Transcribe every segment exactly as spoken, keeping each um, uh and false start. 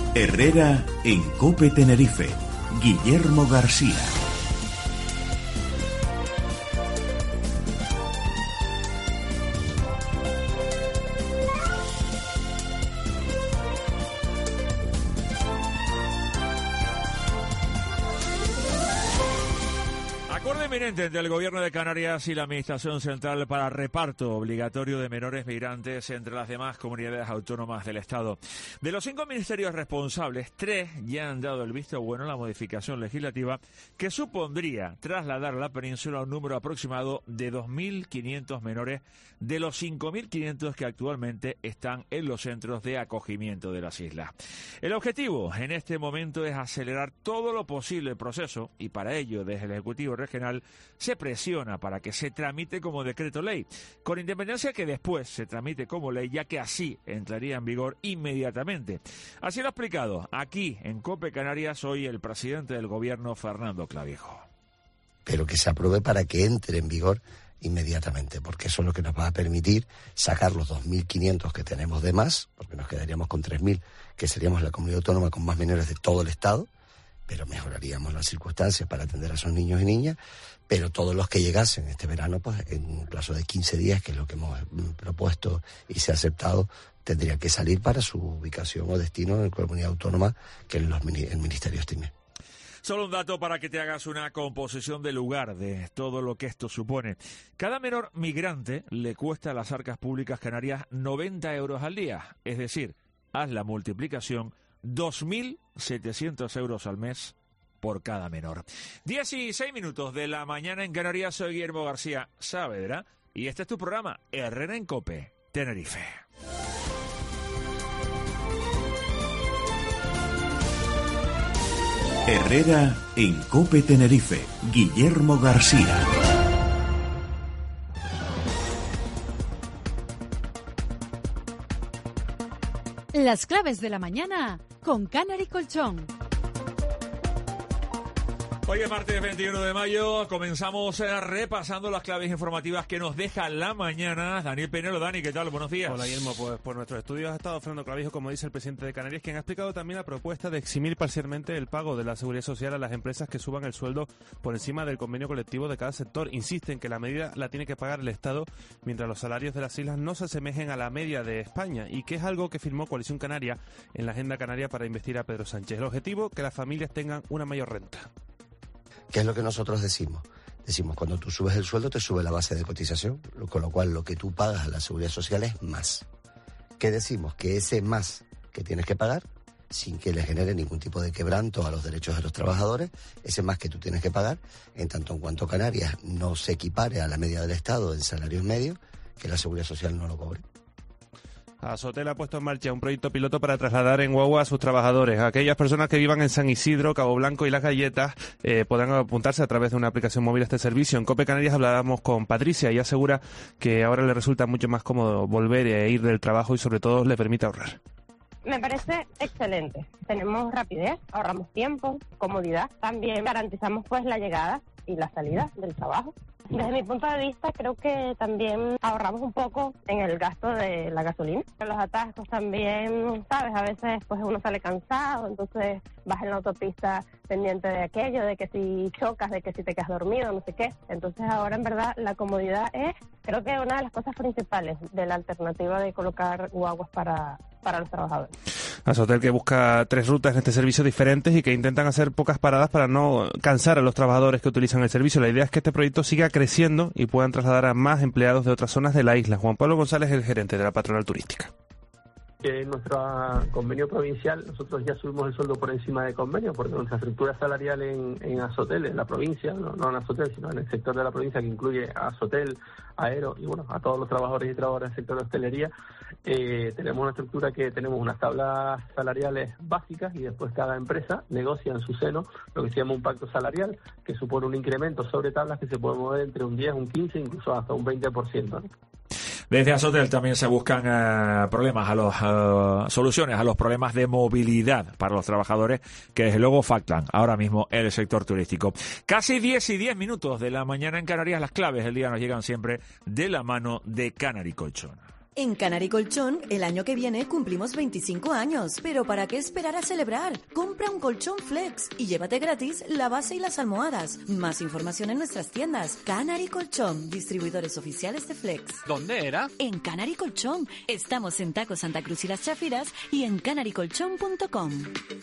Herrera en COPE Tenerife. Guillermo García. Acuerdo inminente entre el Gobierno de Canarias y la Administración Central para reparto obligatorio de menores migrantes entre las demás comunidades autónomas del Estado. De los cinco ministerios responsables, tres ya han dado el visto bueno a la modificación legislativa que supondría trasladar a la península un número aproximado de dos mil quinientos menores de los cinco mil quinientos que actualmente están en los centros de acogimiento de las islas. El objetivo en este momento es acelerar todo lo posible el proceso y para ello desde el Ejecutivo Regional se presiona para que se tramite como decreto ley, con independencia que después se tramite como ley, ya que así entraría en vigor inmediatamente. Así lo ha explicado aquí en COPE Canarias hoy el presidente del Gobierno, Fernando Clavijo. Pero que se apruebe para que entre en vigor inmediatamente, porque eso es lo que nos va a permitir sacar los dos mil quinientos que tenemos de más, porque nos quedaríamos con tres mil, que seríamos la comunidad autónoma con más menores de todo el Estado, pero mejoraríamos las circunstancias para atender a esos niños y niñas, pero todos los que llegasen este verano, pues en un plazo de quince días, que es lo que hemos propuesto y se ha aceptado, tendrían que salir para su ubicación o destino en la comunidad autónoma que los, el Ministerio estime. Solo un dato para que te hagas una composición de lugar de todo lo que esto supone. Cada menor migrante le cuesta a las arcas públicas canarias noventa euros al día, es decir, haz la multiplicación, dos mil setecientos euros al mes por cada menor. dieciséis minutos de la mañana en Canarias, soy Guillermo García Saavedra y este es tu programa Herrera en COPE Tenerife. Herrera en COPE Tenerife. Guillermo García. Las claves de la mañana con Canary Colchón. Hoy es martes veintiuno de mayo, comenzamos eh, repasando las claves informativas que nos deja la mañana. Daniel Penelo, Dani, ¿qué tal? Buenos días. Hola, Guillermo, pues por nuestros estudios ha estado Fernando Clavijo, como dice el presidente de Canarias, quien ha explicado también la propuesta de eximir parcialmente el pago de la seguridad social a las empresas que suban el sueldo por encima del convenio colectivo de cada sector. Insisten que la medida la tiene que pagar el Estado, mientras los salarios de las islas no se asemejen a la media de España, y que es algo que firmó Coalición Canaria en la Agenda Canaria para investir a Pedro Sánchez. El objetivo, que las familias tengan una mayor renta. ¿Qué es lo que nosotros decimos? Decimos, cuando tú subes el sueldo, te sube la base de cotización, con lo cual lo que tú pagas a la seguridad social es más. ¿Qué decimos? Que ese más que tienes que pagar, sin que le genere ningún tipo de quebranto a los derechos de los trabajadores, ese más que tú tienes que pagar, en tanto en cuanto Canarias no se equipare a la media del Estado en salarios medios, que la seguridad social no lo cobre. Azotel ha puesto en marcha un proyecto piloto para trasladar en guagua a sus trabajadores. Aquellas personas que vivan en San Isidro, Cabo Blanco y Las Galletas eh, podrán apuntarse a través de una aplicación móvil a este servicio. En COPE Canarias hablábamos con Patricia y asegura que ahora le resulta mucho más cómodo volver e ir del trabajo y sobre todo le permite ahorrar. Me parece excelente. Tenemos rapidez, ahorramos tiempo, comodidad. También garantizamos pues la llegada y la salida del trabajo. Desde mi punto de vista, creo que también ahorramos un poco en el gasto de la gasolina. Los atascos también, ¿sabes? A veces pues uno sale cansado, entonces vas en la autopista pendiente de aquello, de que si chocas, de que si te quedas dormido, no sé qué. Entonces ahora, en verdad, la comodidad es, creo que una de las cosas principales de la alternativa de colocar guaguas para, para los trabajadores. Azotel, que busca tres rutas en este servicio diferentes y que intentan hacer pocas paradas para no cansar a los trabajadores que utilizan el servicio. La idea es que este proyecto siga creciendo y puedan trasladar a más empleados de otras zonas de la isla. Juan Pablo González es el gerente de la patronal turística. Que en nuestro convenio provincial nosotros ya subimos el sueldo por encima de convenio, porque nuestra estructura salarial en, en Azotel, en la provincia, no, no en Azotel, sino en el sector de la provincia, que incluye a Azotel, Aero y bueno, a todos los trabajadores y trabajadoras del sector de hostelería, eh, tenemos una estructura que tenemos unas tablas salariales básicas y después cada empresa negocia en su seno lo que se llama un pacto salarial, que supone un incremento sobre tablas que se puede mover entre un diez, un quince, incluso hasta un veinte por ciento, ¿no? Desde Azotel también se buscan uh, problemas a los uh, soluciones a los problemas de movilidad para los trabajadores que desde luego facturan ahora mismo el sector turístico. Casi diez y diez minutos de la mañana en Canarias. Las claves del día nos llegan siempre de la mano de Canary Colchón. En Canary Colchón, el año que viene cumplimos veinticinco años. Pero ¿para qué esperar a celebrar? Compra un colchón Flex y llévate gratis la base y las almohadas. Más información en nuestras tiendas. Canary Colchón, distribuidores oficiales de Flex. ¿Dónde era? En Canary Colchón. Estamos en Taco Santa Cruz y Las Chafiras y en canary colchón punto com.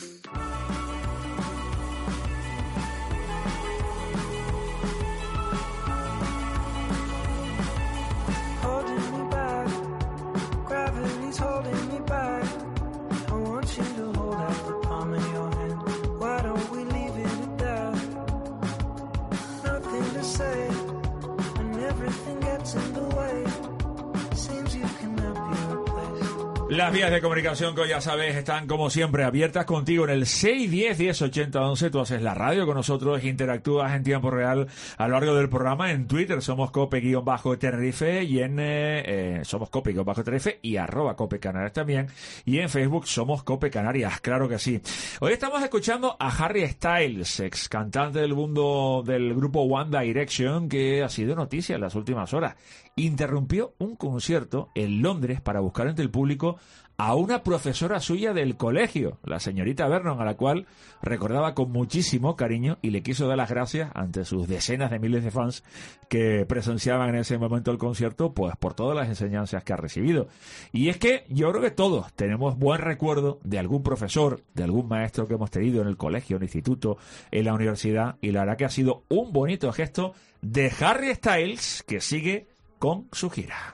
Holding me back. I want you to hold out the palm of your hand. Why don't we leave it at that? Nothing to say when everything gets in the way. Seems you cannot be replaced. Las vías de comunicación que ya sabes están como siempre abiertas contigo en el seis diez, diez ochenta, once. Tú haces la radio con nosotros, interactúas en tiempo real a lo largo del programa. En Twitter somos cope-tenerife y en eh, eh, somos cope-tenerife y arroba cope canarias también. Y en Facebook somos Cope Canarias, claro que sí. Hoy estamos escuchando a Harry Styles, ex cantante del mundo del grupo One Direction, que ha sido noticia en las últimas horas. Interrumpió un concierto en Londres para buscar entre el público a una profesora suya del colegio, la señorita Vernon, a la cual recordaba con muchísimo cariño y le quiso dar las gracias ante sus decenas de miles de fans que presenciaban en ese momento el concierto, pues por todas las enseñanzas que ha recibido. Y es que yo creo que todos tenemos buen recuerdo de algún profesor, de algún maestro que hemos tenido en el colegio, en el instituto, en la universidad, y la verdad que ha sido un bonito gesto de Harry Styles, que sigue con su gira.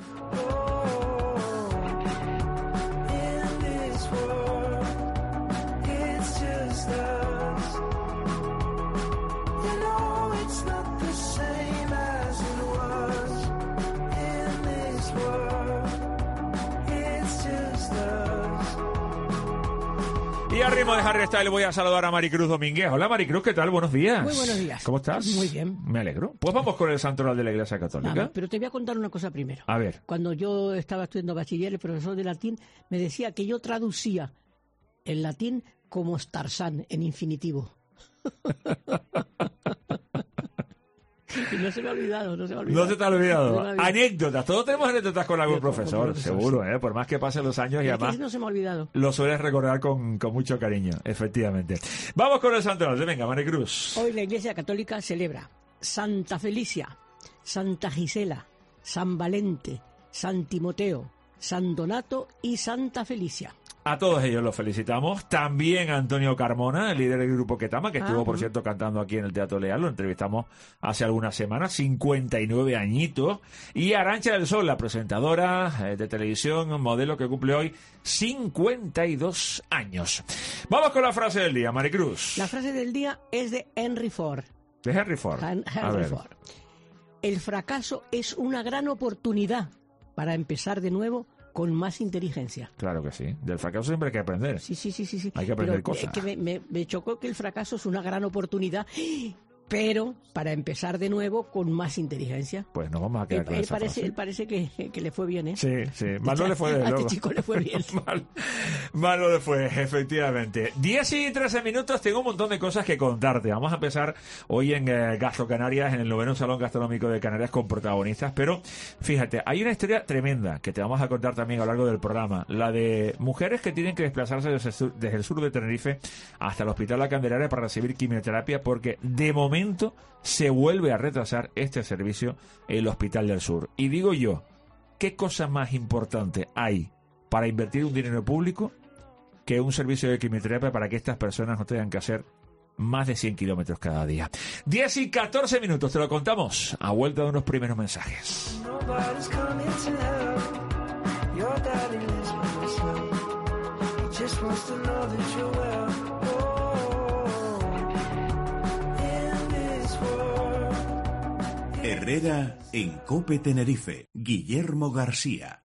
Y al ritmo de Harry Styles voy a saludar a Maricruz Domínguez. Hola Maricruz, ¿qué tal? Buenos días. Muy buenos días. ¿Cómo estás? Muy bien. Me alegro. Pues vamos con el santoral de la Iglesia Católica. Nada, pero te voy a contar una cosa primero. A ver. Cuando yo estaba estudiando bachiller, el profesor de latín me decía que yo traducía el latín como Tarzán en infinitivo. Y no se me ha olvidado, no se me ha olvidado. No se te ha olvidado. No se me ha olvidado. Anécdotas, todos tenemos anécdotas con algún Yo, profesor, con profesor, seguro, sí. ¿eh? Por más que pasen los años y Es que además no se me ha olvidado. lo sueles recordar con, con mucho cariño, efectivamente. Vamos con el santoral. Venga, Maricruz. Hoy la Iglesia Católica celebra Santa Felicia, Santa Gisela, San Valente, San Timoteo, San Donato y Santa Felicia. A todos ellos los felicitamos. También a Antonio Carmona, el líder del grupo Ketama, que Ah, estuvo, por uh-huh. cierto, cantando aquí en el Teatro Leal. Lo entrevistamos hace algunas semanas, cincuenta y nueve añitos. Y a Arantxa del Sol, la presentadora eh, de televisión, modelo que cumple hoy cincuenta y dos años. Vamos con la frase del día, Maricruz. La frase del día es de Henry Ford. De Henry Ford. Hen- A Henry ver. Ford. El fracaso es una gran oportunidad para empezar de nuevo con más inteligencia. Claro que sí. Del fracaso siempre hay que aprender. Sí, sí, sí, sí, sí. Hay que aprender Pero cosas. Es que me, me, me chocó que el fracaso es una gran oportunidad, pero para empezar de nuevo con más inteligencia. Pues nos vamos a quedar Él, con él esa parece, frase. él parece que, que le fue bien, ¿eh? Sí, sí. Mal no le fue, desde A este luego. chico le fue bien. mal, mal no le fue, efectivamente. diez y trece minutos, tengo un montón de cosas que contarte. Vamos a empezar hoy en eh, Gastro Canarias, en el noveno Salón Gastronómico de Canarias, con protagonistas. Pero, fíjate, hay una historia tremenda que te vamos a contar también a lo largo del programa. La de mujeres que tienen que desplazarse desde el sur, desde el sur de Tenerife hasta el Hospital La Candelaria para recibir quimioterapia, porque de momento se vuelve a retrasar este servicio en el Hospital del Sur. Y digo yo, ¿qué cosa más importante hay para invertir un dinero público que un servicio de quimioterapia para que estas personas no tengan que hacer más de cien kilómetros cada día? diez y catorce minutos, te lo contamos a vuelta de unos primeros mensajes. Nobody's coming to help. Your daddy lives by himself. He just wants to know that you're well. Herrera en Cope Tenerife. Guillermo García.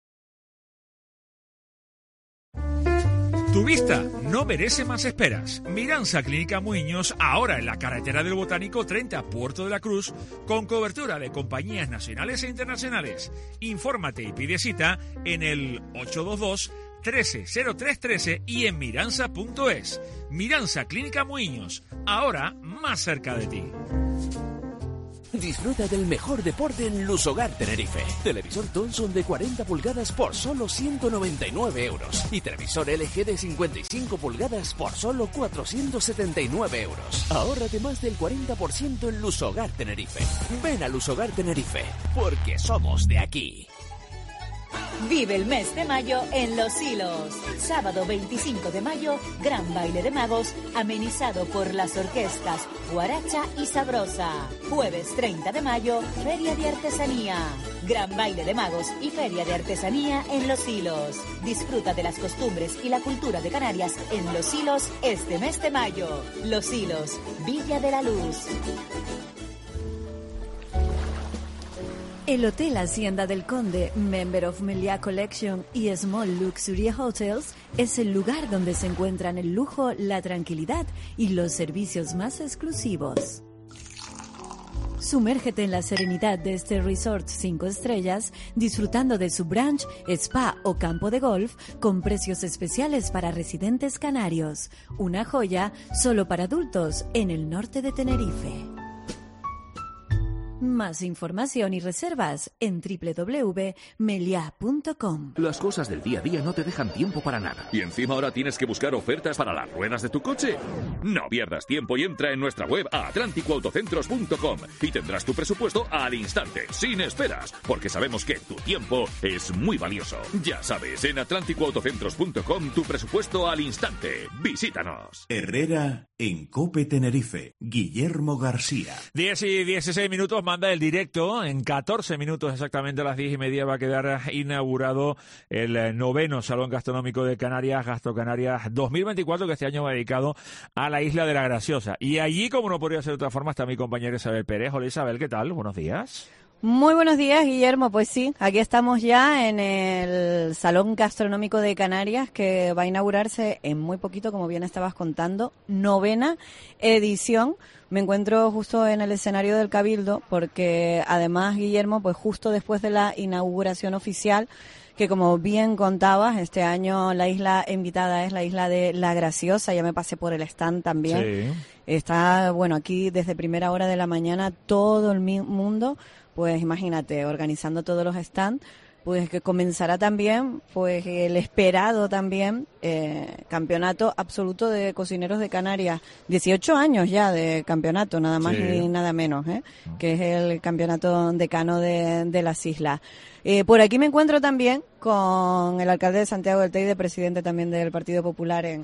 Tu vista no merece más esperas. Miranza Clínica Muiños, ahora en la carretera del Botánico treinta, Puerto de la Cruz, con cobertura de compañías nacionales e internacionales. Infórmate y pide cita en el ocho dos dos, trece cero tres trece y en miranza punto es. Miranza Clínica Muiños, ahora más cerca de ti. Disfruta del mejor deporte en Lusogar Tenerife. Televisor Thomson de cuarenta pulgadas por solo ciento noventa y nueve euros. Y televisor L G de cincuenta y cinco pulgadas por solo cuatrocientos setenta y nueve euros. Ahórrate más del cuarenta por ciento en Lusogar Tenerife. Ven a Lusogar Tenerife, porque somos de aquí. Vive el mes de mayo en Los Hilos. Sábado veinticinco de mayo, gran baile de magos, amenizado por las orquestas Guaracha y Sabrosa. Jueves treinta de mayo, Feria de Artesanía. Gran baile de magos y Feria de Artesanía en Los Hilos. Disfruta de las costumbres y la cultura de Canarias en Los Hilos este mes de mayo. Los Hilos, Villa de la Luz. El Hotel Hacienda del Conde, Member of Meliá Collection y Small Luxury Hotels es el lugar donde se encuentran el lujo, la tranquilidad y los servicios más exclusivos. Sumérgete en la serenidad de este resort cinco estrellas, disfrutando de su brunch, spa o campo de golf con precios especiales para residentes canarios. Una joya solo para adultos en el norte de Tenerife. Más información y reservas en doble u doble u doble u punto meliá punto com. Las cosas del día a día no te dejan tiempo para nada. ¿Y encima ahora tienes que buscar ofertas para las ruedas de tu coche? No pierdas tiempo y entra en nuestra web a atlántico autocentros punto com y tendrás tu presupuesto al instante, sin esperas, porque sabemos que tu tiempo es muy valioso. Ya sabes, en atlántico autocentros punto com tu presupuesto al instante. Visítanos. Herrera en COPE Tenerife. Guillermo García. diez y dieciséis minutos. Manda el directo. En catorce minutos exactamente a las diez y media va a quedar inaugurado el noveno Salón Gastronómico de Canarias, Gastro Canarias dos mil veinticuatro, que este año va dedicado a la Isla de la Graciosa. Y allí, como no podría ser de otra forma, está mi compañera Isabel Pérez. Hola Isabel, ¿qué tal? Buenos días. Muy buenos días, Guillermo. Pues sí, aquí estamos ya en el Salón Gastronómico de Canarias, que va a inaugurarse en muy poquito, como bien estabas contando, novena edición. Me encuentro justo en el escenario del Cabildo, porque además, Guillermo, pues justo después de la inauguración oficial, que como bien contabas, este año la isla invitada es la Isla de la Graciosa. Ya me pasé por el stand también. Sí. Está, bueno, aquí desde primera hora de la mañana todo el mundo, pues imagínate, organizando todos los stands, pues que comenzará también, pues el esperado también eh, campeonato absoluto de cocineros de Canarias, dieciocho años ya de campeonato, nada más sí. ni nada menos, ¿eh? que es el campeonato decano de, de las islas. Eh, por aquí me encuentro también con el alcalde de Santiago del Teide, presidente también del Partido Popular en,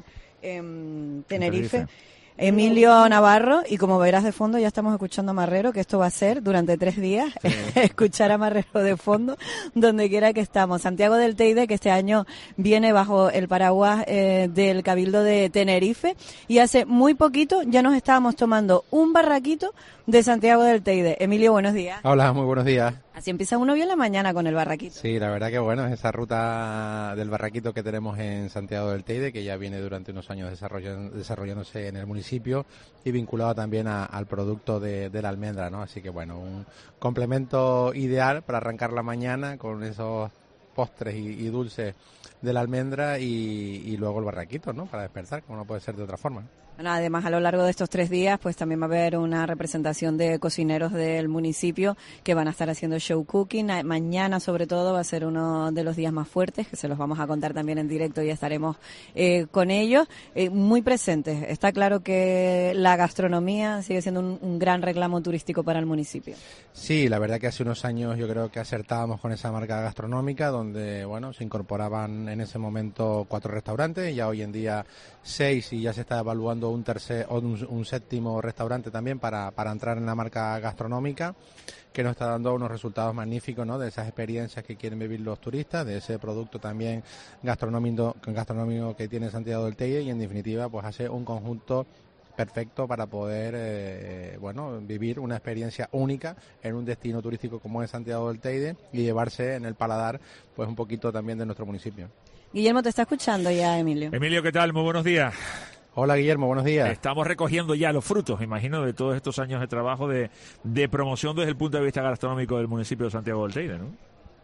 en Tenerife. Tenerife. Emilio Navarro, y como verás de fondo ya estamos escuchando a Marrero, que esto va a ser durante tres días, sí. escuchar a Marrero de fondo, donde quiera que estamos. Santiago del Teide, que este año viene bajo el paraguas eh, del Cabildo de Tenerife, y hace muy poquito ya nos estábamos tomando un barraquito de Santiago del Teide. Emilio, buenos días. Hola, muy buenos días. Así empieza uno bien la mañana con el barraquito. Sí, la verdad que bueno, es esa ruta del barraquito que tenemos en Santiago del Teide, que ya viene durante unos años desarrollando, desarrollándose en el municipio y vinculado también a, al producto de, de la almendra, ¿no? Así que bueno, un complemento ideal para arrancar la mañana con esos postres y, y dulces de la almendra y, y luego el barraquito, ¿no? Para despertar, como no puede ser de otra forma. Bueno, además, a lo largo de estos tres días, pues también va a haber una representación de cocineros del municipio que van a estar haciendo show cooking. Mañana, sobre todo, va a ser uno de los días más fuertes, que se los vamos a contar también en directo y estaremos eh, con ellos, eh, muy presentes. Está claro que la gastronomía sigue siendo un, un gran reclamo turístico para el municipio. Sí, la verdad que hace unos años yo creo que acertábamos con esa marca gastronómica, donde, bueno, se incorporaban en ese momento cuatro restaurantes, ya hoy en día seis, y ya se está evaluando un tercer o un, un séptimo restaurante también para, para entrar en la marca gastronómica, que nos está dando unos resultados magníficos, ¿no? De esas experiencias que quieren vivir los turistas, de ese producto también gastronómico, gastronómico que tiene Santiago del Teide, y en definitiva pues hace un conjunto perfecto para poder eh, bueno vivir una experiencia única en un destino turístico como es Santiago del Teide y llevarse en el paladar pues un poquito también de nuestro municipio. Guillermo, te está escuchando ya, Emilio. Emilio, ¿qué tal? Muy buenos días. Hola, Guillermo, buenos días. Estamos recogiendo ya los frutos, imagino, de todos estos años de trabajo de, de promoción desde el punto de vista gastronómico del municipio de Santiago del Teide, ¿no?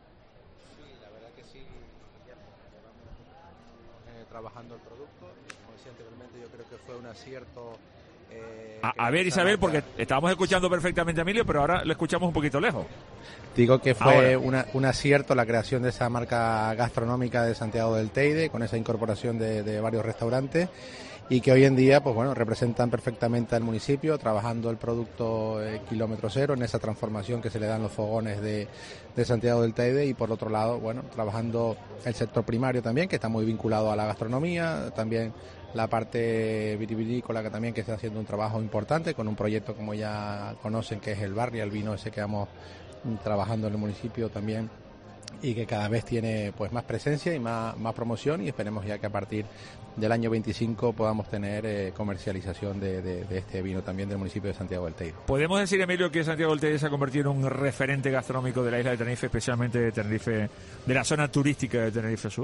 Sí, la verdad que sí, Guillermo, llevamos eh, trabajando el producto. Como decía anteriormente, yo creo que fue un acierto A, a ver, Isabel, porque estábamos escuchando perfectamente a Emilio, pero ahora lo escuchamos un poquito lejos. Digo que fue Ahora. una, un acierto la creación de esa marca gastronómica de Santiago del Teide, con esa incorporación de, de varios restaurantes, y que hoy en día pues bueno representan perfectamente al municipio, trabajando el producto eh, kilómetro cero en esa transformación que se le dan los fogones de, de Santiago del Teide, y por otro lado, bueno, trabajando el sector primario también, que está muy vinculado a la gastronomía, también la parte vitivinícola, que también que está haciendo un trabajo importante con un proyecto, como ya conocen, que es el Barri, el vino ese que vamos trabajando en el municipio también, y que cada vez tiene pues más presencia y más, más promoción, y esperemos ya que a partir del año veinticinco podamos tener eh, comercialización de, de, de este vino también del municipio de Santiago del Teide. ¿Podemos decir, Emilio, que Santiago del Teide se ha convertido en un referente gastronómico de la isla de Tenerife, especialmente de Tenerife, de la zona turística de Tenerife Sur?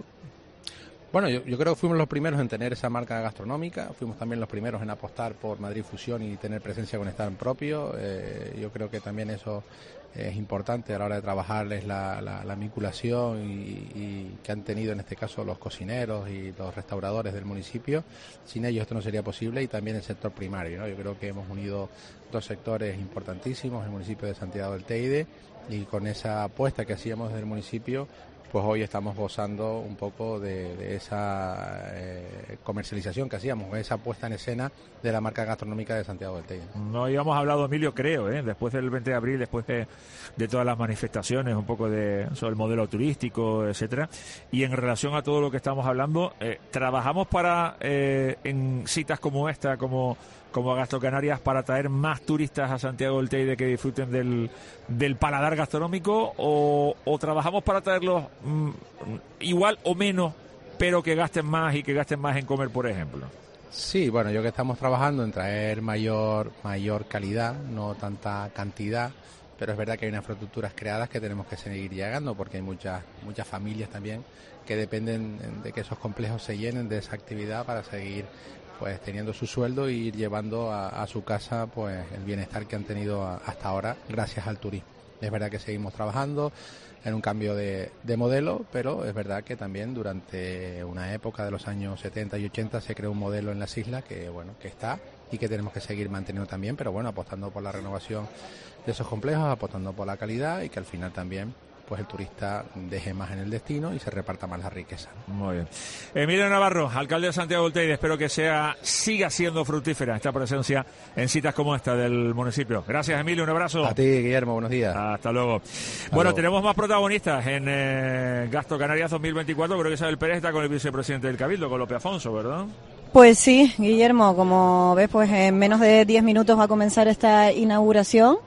Bueno, yo, yo creo que fuimos los primeros en tener esa marca gastronómica, fuimos también los primeros en apostar por Madrid Fusión y tener presencia con stand propio. Eh, yo creo que también eso es importante a la hora de trabajarles la, la, la vinculación y, y que han tenido en este caso los cocineros y los restauradores del municipio. Sin ellos esto no sería posible, y también el sector primario, ¿no? Yo creo que hemos unido dos sectores importantísimos, el municipio de Santiago del Teide, y con esa apuesta que hacíamos desde el municipio, pues hoy estamos gozando un poco de, de esa eh, comercialización que hacíamos, esa puesta en escena de la marca gastronómica de Santiago del Teide. No habíamos hablado, Emilio, creo, ¿eh? después del veinte de abril, después de, de todas las manifestaciones, un poco de sobre el modelo turístico, etcétera. Y en relación a todo lo que estamos hablando, eh, trabajamos para eh, en citas como esta, como como Gastro Canarias, para traer más turistas a Santiago del Teide que disfruten del, del paladar gastronómico, o, o trabajamos para traerlos mm, igual o menos, pero que gasten más y que gasten más en comer, por ejemplo? Sí, bueno, yo que estamos trabajando en traer mayor mayor calidad, no tanta cantidad, pero es verdad que hay unas infraestructuras creadas que tenemos que seguir llegando, porque hay muchas muchas familias también que dependen de que esos complejos se llenen de esa actividad para seguir pues teniendo su sueldo y ir llevando a, a su casa pues el bienestar que han tenido a, hasta ahora gracias al turismo. Es verdad que seguimos trabajando en un cambio de, de modelo, pero es verdad que también durante una época de los años setenta y ochenta se creó un modelo en las islas que bueno que está y que tenemos que seguir manteniendo también, pero bueno, apostando por la renovación de esos complejos, apostando por la calidad, y que al final también pues el turista deje más en el destino y se reparta más la riqueza. Muy bien. Emilio Navarro, alcalde de Santiago del Teide, espero que sea siga siendo fructífera esta presencia en citas como esta del municipio. Gracias, Emilio, un abrazo. A ti, Guillermo, buenos días. Hasta luego. Hasta bueno, luego. tenemos más protagonistas en eh, Gastro Canarias dos mil veinticuatro. Creo que Isabel Pérez está con el vicepresidente del Cabildo, con López Afonso, ¿verdad? Pues sí, Guillermo, como ves, pues en menos de diez minutos va a comenzar esta inauguración.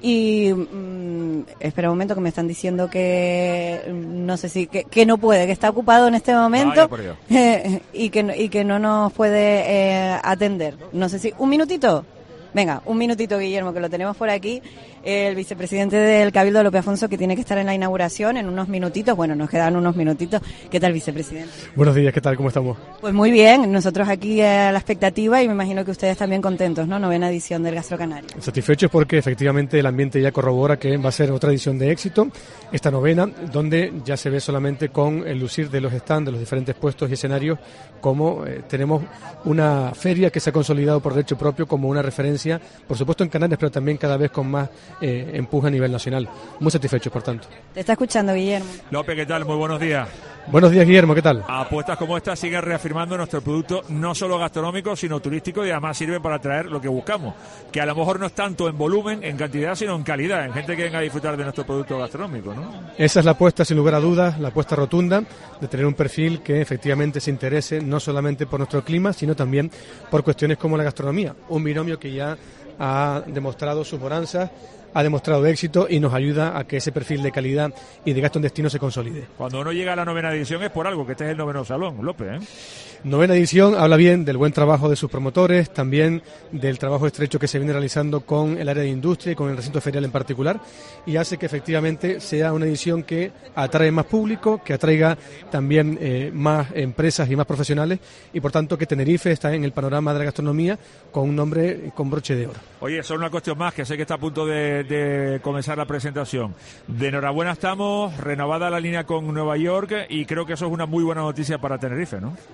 Y mmm, espera un momento, que me están diciendo que no sé si que, que no puede, que está ocupado en este momento eh, y que y que no nos puede eh, atender. No sé si un minutito. Venga, un minutito, Guillermo, que lo tenemos por aquí. El vicepresidente del Cabildo, López Afonso, que tiene que estar en la inauguración en unos minutitos. Bueno, nos quedan unos minutitos. ¿Qué tal, vicepresidente? Buenos días, ¿qué tal? ¿Cómo estamos? Pues muy bien, nosotros aquí a la expectativa, y me imagino que ustedes también contentos, ¿no? Novena edición del Gastro Canario. Satisfechos porque efectivamente el ambiente ya corrobora que va a ser otra edición de éxito, esta novena, donde ya se ve solamente con el lucir de los stands, de los diferentes puestos y escenarios, como eh, tenemos una feria que se ha consolidado por derecho propio como una referencia, por supuesto en Canarias, pero también cada vez con más eh, empuje a nivel nacional. Muy satisfechos, por tanto. Te está escuchando, Guillermo. López, ¿qué tal? Muy buenos días. Buenos días, Guillermo, ¿qué tal? Apuestas como esta siguen reafirmando nuestro producto no solo gastronómico, sino turístico, y además sirve para traer lo que buscamos, que a lo mejor no es tanto en volumen, en cantidad, sino en calidad, en gente que venga a disfrutar de nuestro producto gastronómico, ¿no? Esa es la apuesta, sin lugar a dudas, la apuesta rotunda de tener un perfil que efectivamente se interese no solamente por nuestro clima, sino también por cuestiones como la gastronomía, un binomio que ya ha demostrado sus bonanzas, ha demostrado éxito y nos ayuda a que ese perfil de calidad y de gasto en destino se consolide. Cuando uno llega a la novena edición es por algo, que este es el noveno salón, López, ¿eh? Novena edición habla bien del buen trabajo de sus promotores, también del trabajo estrecho que se viene realizando con el área de industria y con el recinto ferial en particular, y hace que efectivamente sea una edición que atrae más público, que atraiga también eh, más empresas y más profesionales, y por tanto que Tenerife está en el panorama de la gastronomía con un nombre con broche de oro. Oye, solo una cuestión más, que sé que está a punto de, de comenzar la presentación. De enhorabuena estamos, renovada la línea con Nueva York, y creo que eso es una muy buena noticia para Tenerife, ¿no?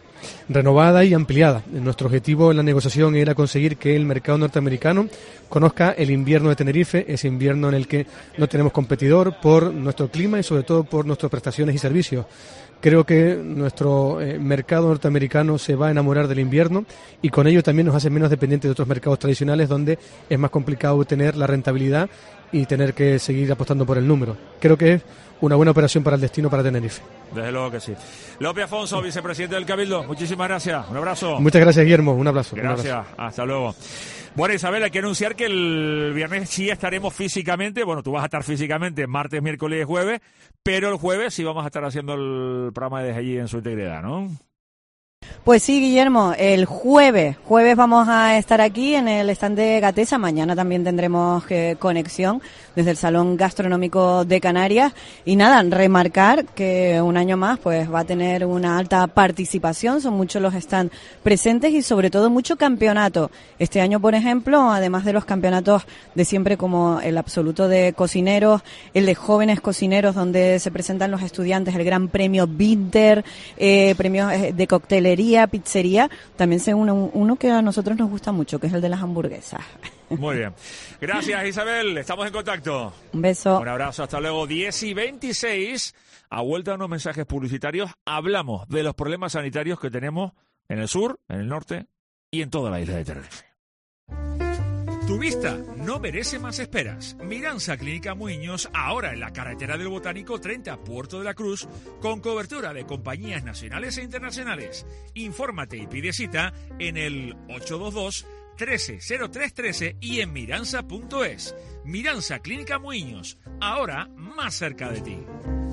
renovada y ampliada. Nuestro objetivo en la negociación era conseguir que el mercado norteamericano conozca el invierno de Tenerife, ese invierno en el que no tenemos competidor por nuestro clima y sobre todo por nuestras prestaciones y servicios. Creo que nuestro eh, mercado norteamericano se va a enamorar del invierno y con ello también nos hace menos dependientes de otros mercados tradicionales donde es más complicado tener la rentabilidad y tener que seguir apostando por el número. Creo que es una buena operación para el destino, para Tenerife. Desde luego que sí. López Afonso, vicepresidente del Cabildo, muchísimas gracias. Un abrazo. Muchas gracias, Guillermo. Un abrazo. Gracias. Un abrazo. Hasta luego. Bueno, Isabel, hay que anunciar que el viernes sí estaremos físicamente, bueno, tú vas a estar físicamente martes, miércoles y jueves, pero el jueves sí vamos a estar haciendo el programa desde allí en su integridad, ¿no? Pues sí, Guillermo, el jueves, jueves vamos a estar aquí en el stand de Gatesa, mañana también tendremos eh, conexión desde el Salón Gastronómico de Canarias y nada, remarcar que un año más pues va a tener una alta participación, son muchos los stands presentes y sobre todo mucho campeonato. Este año, por ejemplo, además de los campeonatos de siempre como el absoluto de cocineros, el de jóvenes cocineros donde se presentan los estudiantes, el Gran Premio Winter, eh, premios de coctelería, pizzería, también se une uno que a nosotros nos gusta mucho, que es el de las hamburguesas. Muy bien. Gracias, Isabel. Estamos en contacto. Un beso. Un abrazo. Hasta luego. diez y veintiséis. A vuelta de unos mensajes publicitarios, hablamos de los problemas sanitarios que tenemos en el sur, en el norte y en toda la isla de Tenerife. Tu vista no merece más esperas. Miranza Clínica Muiños, ahora en la carretera del Botánico treinta, Puerto de la Cruz, con cobertura de compañías nacionales e internacionales. Infórmate y pide cita en el ocho dos dos, trece cero tres trece y en miranza punto es. Miranza Clínica Muiños, ahora más cerca de ti.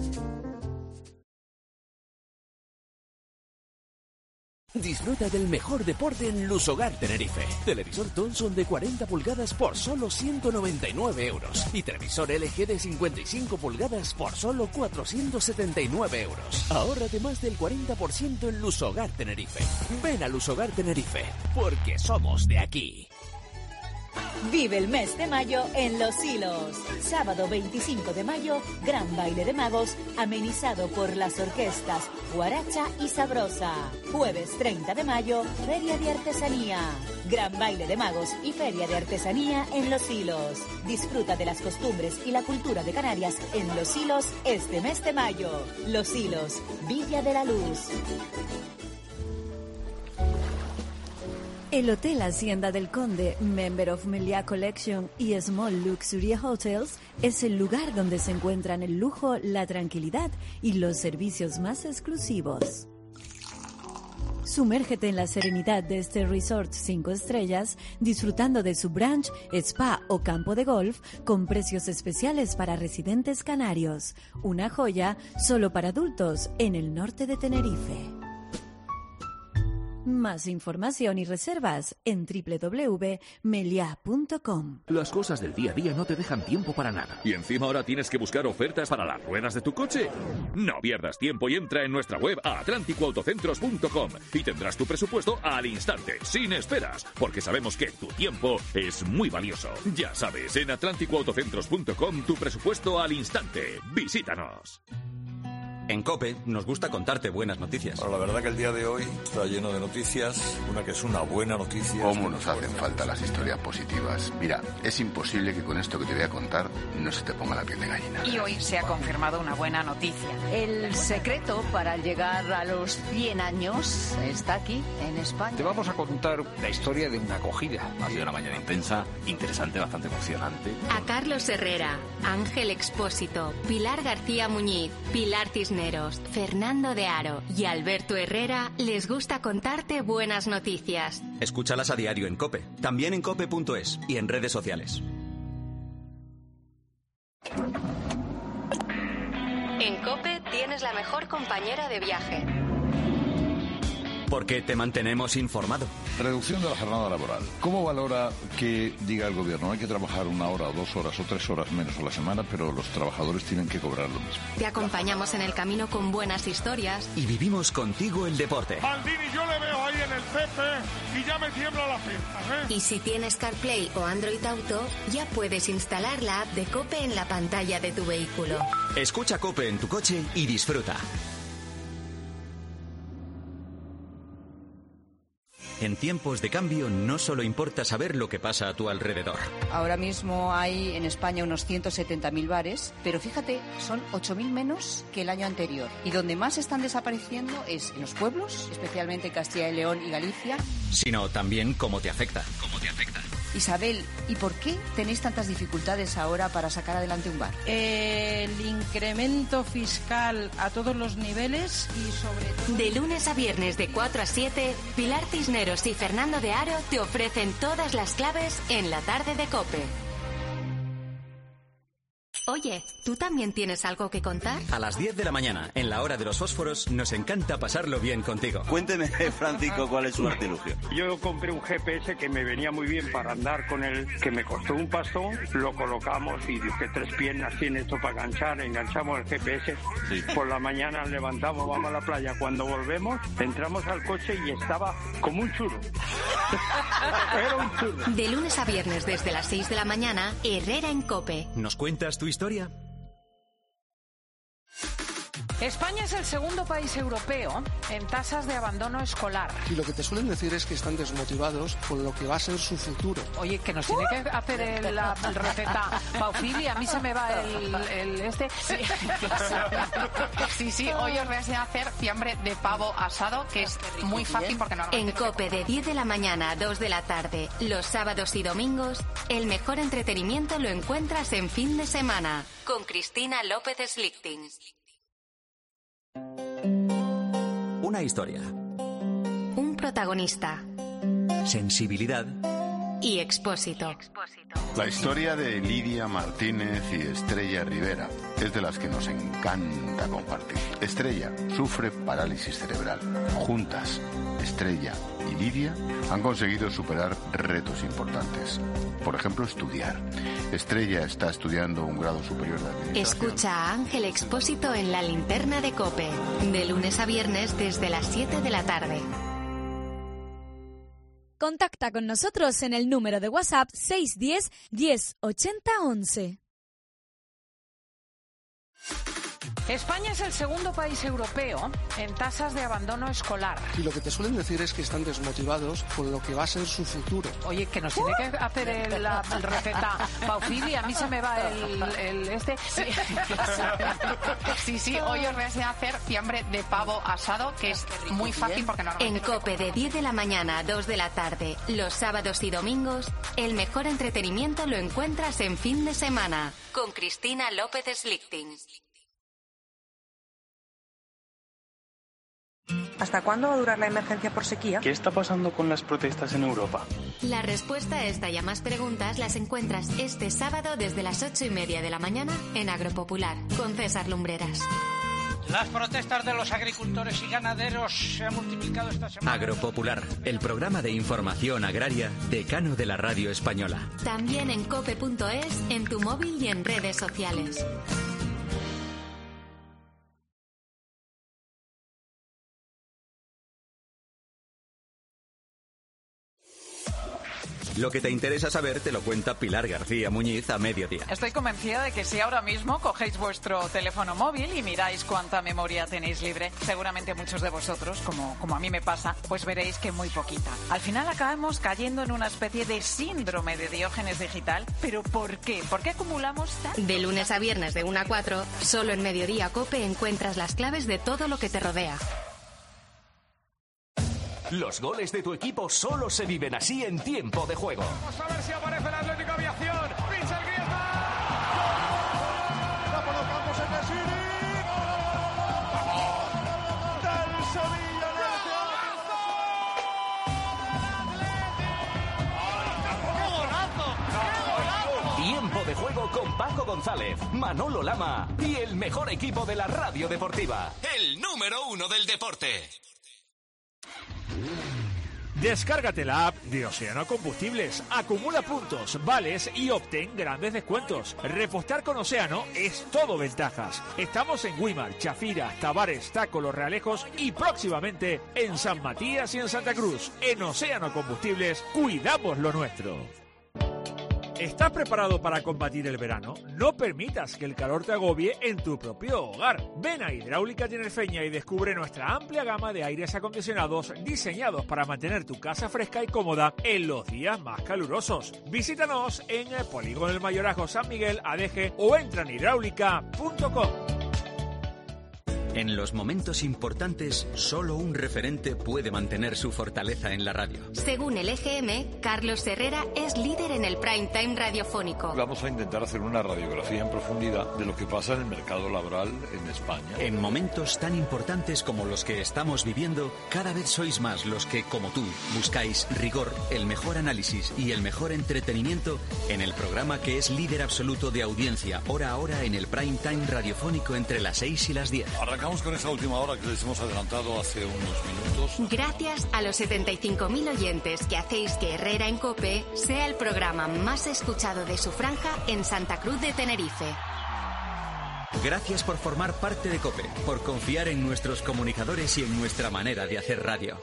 Disfruta del mejor deporte en Lusogar Tenerife. Televisor Thomson de cuarenta pulgadas por solo ciento noventa y nueve euros. Y televisor L G de cincuenta y cinco pulgadas por solo cuatrocientos setenta y nueve euros. Ahórrate más del cuarenta por ciento en Lusogar Tenerife. Ven a Lusogar Tenerife, porque somos de aquí. Vive el mes de mayo en Los Hilos. Sábado veinticinco de mayo, gran baile de magos amenizado por las orquestas Guaracha y Sabrosa. Jueves treinta de mayo, Feria de Artesanía. Gran baile de magos y Feria de Artesanía en Los Hilos. Disfruta de las costumbres y la cultura de Canarias en Los Hilos este mes de mayo. Los Hilos, Villa de la Luz. El Hotel Hacienda del Conde, Member of Meliá Collection y Small Luxury Hotels es el lugar donde se encuentran el lujo, la tranquilidad y los servicios más exclusivos. Sumérgete en la serenidad de este resort cinco estrellas, disfrutando de su brunch, spa o campo de golf con precios especiales para residentes canarios. Una joya solo para adultos en el norte de Tenerife. Más información y reservas en doble u doble u doble u punto meliá punto com. Las cosas del día a día no te dejan tiempo para nada. ¿Y encima ahora tienes que buscar ofertas para las ruedas de tu coche? No pierdas tiempo y entra en nuestra web a atlántico autocentros punto com y tendrás tu presupuesto al instante, sin esperas, porque sabemos que tu tiempo es muy valioso. Ya sabes, en atlántico autocentros punto com tu presupuesto al instante. Visítanos. En COPE nos gusta contarte buenas noticias. Bueno, la verdad que el día de hoy está lleno de noticias, una que es una buena noticia. ¿Cómo nos hacen falta las historias positivas? Mira, es imposible que con esto que te voy a contar no se te ponga la piel de gallina. Y hoy se ha confirmado una buena noticia. El secreto para llegar a los cien años está aquí, en España. Te vamos a contar la historia de una acogida. Ha sido una mañana intensa, interesante, bastante emocionante. A Carlos Herrera, Ángel Expósito, Pilar García Muñiz, Pilar Cisneros, Fernando de Aro y Alberto Herrera les gusta contarte buenas noticias. Escúchalas a diario en COPE, también en cope punto es y en redes sociales. En COPE tienes la mejor compañera de viaje. Porque te mantenemos informado. Reducción de la jornada laboral. ¿Cómo valora que diga el gobierno hay que trabajar una hora o dos horas o tres horas menos a la semana, pero los trabajadores tienen que cobrar lo mismo? Te acompañamos en el camino con buenas historias. Y vivimos contigo el deporte. Maldini, yo le veo ahí en el Pepe y ya me tiembla la pierna, ¿eh? Y si tienes CarPlay o Android Auto, ya puedes instalar la app de COPE en la pantalla de tu vehículo. Escucha COPE en tu coche y disfruta. En tiempos de cambio no solo importa saber lo que pasa a tu alrededor. Ahora mismo hay en España unos ciento setenta mil bares, pero fíjate, son ocho mil menos que el año anterior. Y donde más están desapareciendo es en los pueblos, especialmente en Castilla y León y Galicia. Sino también cómo te afecta. ¿Cómo te afecta? Isabel, ¿y por qué tenéis tantas dificultades ahora para sacar adelante un bar? El incremento fiscal a todos los niveles y sobre todo... De lunes a viernes de cuatro a siete, Pilar Cisneros y Fernando de Aro te ofrecen todas las claves en la tarde de COPE. Oye, ¿tú también tienes algo que contar? A las diez de la mañana, en la hora de los fósforos, nos encanta pasarlo bien contigo. Cuénteme, Francisco, ¿cuál es su artilugio? Yo compré un G P S que me venía muy bien para andar con él, que me costó un pastón, lo colocamos y que tres piernas tiene esto para enganchar, enganchamos el G P S, sí. Por la mañana levantamos, vamos a la playa, cuando volvemos, entramos al coche y estaba como un churro. Era un churro. De lunes a viernes desde las seis de la mañana, Herrera en COPE. ¿Nos cuentas tu historia? España es el segundo país europeo en tasas de abandono escolar. Y lo que te suelen decir es que están desmotivados con lo que va a ser su futuro. Oye, que nos tiene que hacer el, la el receta Paufili, a mí se me va el, el este. Sí. sí, sí, hoy os voy a enseñar a hacer fiambre de pavo asado, que es muy fácil porque no... En COPE de diez de la mañana a dos de la tarde, los sábados y domingos, el mejor entretenimiento lo encuentras en fin de semana, con Cristina López Slichting. Una historia. Un protagonista. Sensibilidad. Y Expósito. La historia de Lidia Martínez y Estrella Rivera es de las que nos encanta compartir. Estrella sufre parálisis cerebral. Juntas, Estrella y Lidia han conseguido superar retos importantes. Por ejemplo, estudiar. Estrella está estudiando un grado superior de administración. Escucha a Ángel Expósito en la linterna de COPE, de lunes a viernes desde las siete de la tarde. Contacta con nosotros en el número de WhatsApp seis uno cero, diez, ochenta, once. España es el segundo país europeo en tasas de abandono escolar. Y lo que te suelen decir es que están desmotivados con lo que va a ser su futuro. Oye, que nos tiene que hacer el, la el receta Paufili, a mí se me va el, el este. Sí. sí, sí, hoy os voy a enseñar a hacer fiambre de pavo asado, que es muy fácil porque normalmente... En COPE de diez de la mañana a dos de la tarde, los sábados y domingos, el mejor entretenimiento lo encuentras en fin de semana, con Cristina López Slichting. ¿Hasta cuándo va a durar la emergencia por sequía? ¿Qué está pasando con las protestas en Europa? La respuesta a esta y a más preguntas las encuentras este sábado desde las ocho y media de la mañana en Agropopular, con César Lumbreras. Las protestas de los agricultores y ganaderos se han multiplicado esta semana. Agropopular, el programa de información agraria decano de la radio española. También en cope punto es, en tu móvil y en redes sociales. Lo que te interesa saber te lo cuenta Pilar García Muñiz a mediodía. Estoy convencida de que si ahora mismo cogéis vuestro teléfono móvil y miráis cuánta memoria tenéis libre, seguramente muchos de vosotros, como, como a mí me pasa, pues veréis que muy poquita. Al final acabamos cayendo en una especie de síndrome de Diógenes digital. ¿Pero por qué? ¿Por qué acumulamos tanto? De lunes a viernes de una a cuatro, solo en Mediodía COPE encuentras las claves de todo lo que te rodea. Los goles de tu equipo solo se viven así en tiempo de juego. Vamos a ver si aparece el Atlético Aviación. Pincha el Griezmann. La colocamos en el City. Del Sevilla. Tiempo de juego con Paco González, Manolo Lama y el mejor equipo de la radio deportiva. El número uno del deporte. Descárgate la app de Océano Combustibles, acumula puntos, vales y obtén grandes descuentos. Repostar con Océano es todo ventajas. Estamos en Güímar, Chafiras, Tabares, Taco, Los Realejos y próximamente en San Matías y en Santa Cruz. En Océano Combustibles, cuidamos lo nuestro. ¿Estás preparado para combatir el verano? No permitas que el calor te agobie en tu propio hogar. Ven a Hidráulica Tinerfeña y descubre nuestra amplia gama de aires acondicionados diseñados para mantener tu casa fresca y cómoda en los días más calurosos. Visítanos en el Polígono del Mayorazgo San Miguel, Adeje, o entra en hidráulica punto com. En los momentos importantes, solo un referente puede mantener su fortaleza en la radio. Según el E G M, Carlos Herrera es líder en el prime time radiofónico. Vamos a intentar hacer una radiografía en profundidad de lo que pasa en el mercado laboral en España. En momentos tan importantes como los que estamos viviendo, cada vez sois más los que, como tú, buscáis rigor, el mejor análisis y el mejor entretenimiento en el programa que es líder absoluto de audiencia, hora a hora en el prime time radiofónico entre las seis y las diez. Arrancamos con esa última hora que les hemos adelantado hace unos minutos. Gracias a los setenta y cinco mil oyentes que hacéis que Herrera en COPE sea el programa más escuchado de su franja en Santa Cruz de Tenerife. Gracias por formar parte de COPE, por confiar en nuestros comunicadores y en nuestra manera de hacer radio.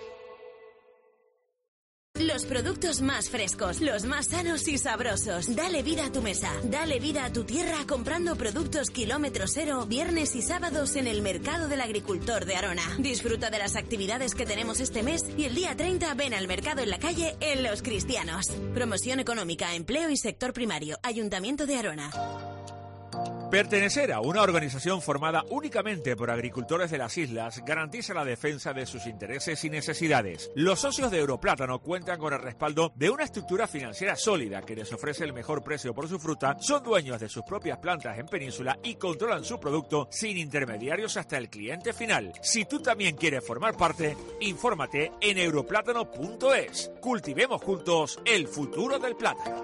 Los productos más frescos, los más sanos y sabrosos. Dale vida a tu mesa, dale vida a tu tierra comprando productos kilómetro cero viernes y sábados en el Mercado del Agricultor de Arona. Disfruta de las actividades que tenemos este mes y el día treinta ven al mercado en la calle en Los Cristianos. Promoción económica, empleo y sector primario. Ayuntamiento de Arona. Pertenecer a una organización formada únicamente por agricultores de las islas garantiza la defensa de sus intereses y necesidades. Los socios de Europlátano cuentan con el respaldo de una estructura financiera sólida que les ofrece el mejor precio por su fruta, son dueños de sus propias plantas en Península y controlan su producto sin intermediarios hasta el cliente final. Si tú también quieres formar parte, infórmate en europlátano punto es. Cultivemos juntos el futuro del plátano.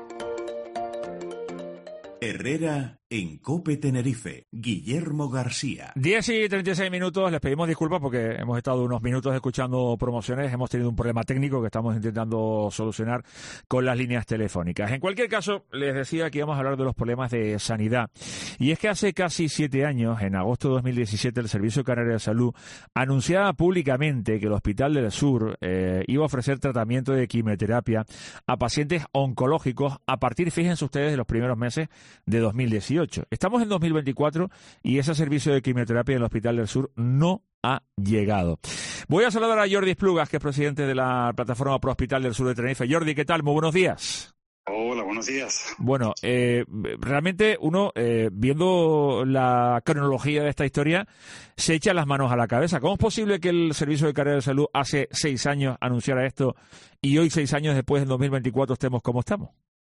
Herrera en COPE Tenerife. Guillermo García. diez y treinta y seis minutos. Les pedimos disculpas porque hemos estado unos minutos escuchando promociones. Hemos tenido un problema técnico que estamos intentando solucionar con las líneas telefónicas. En cualquier caso, les decía que íbamos a hablar de los problemas de sanidad. Y es que hace casi siete años, en agosto de dos mil diecisiete, el Servicio Canario de Salud anunciaba públicamente que el Hospital del Sur eh, iba a ofrecer tratamiento de quimioterapia a pacientes oncológicos a partir, fíjense ustedes, de los primeros meses de dos mil dieciocho. Estamos en dos mil veinticuatro y ese servicio de quimioterapia en el Hospital del Sur no ha llegado. Voy a saludar a Jordi Esplugas, que es presidente de la plataforma Pro Hospital del Sur de Tenerife. Jordi, ¿qué tal? Muy buenos días. Hola, buenos días. Bueno, eh, realmente uno, eh, viendo la cronología de esta historia, se echa las manos a la cabeza. ¿Cómo es posible que el Servicio de Canario de Salud hace seis años anunciara esto y hoy, seis años después, en dos mil veinticuatro, estemos como estamos?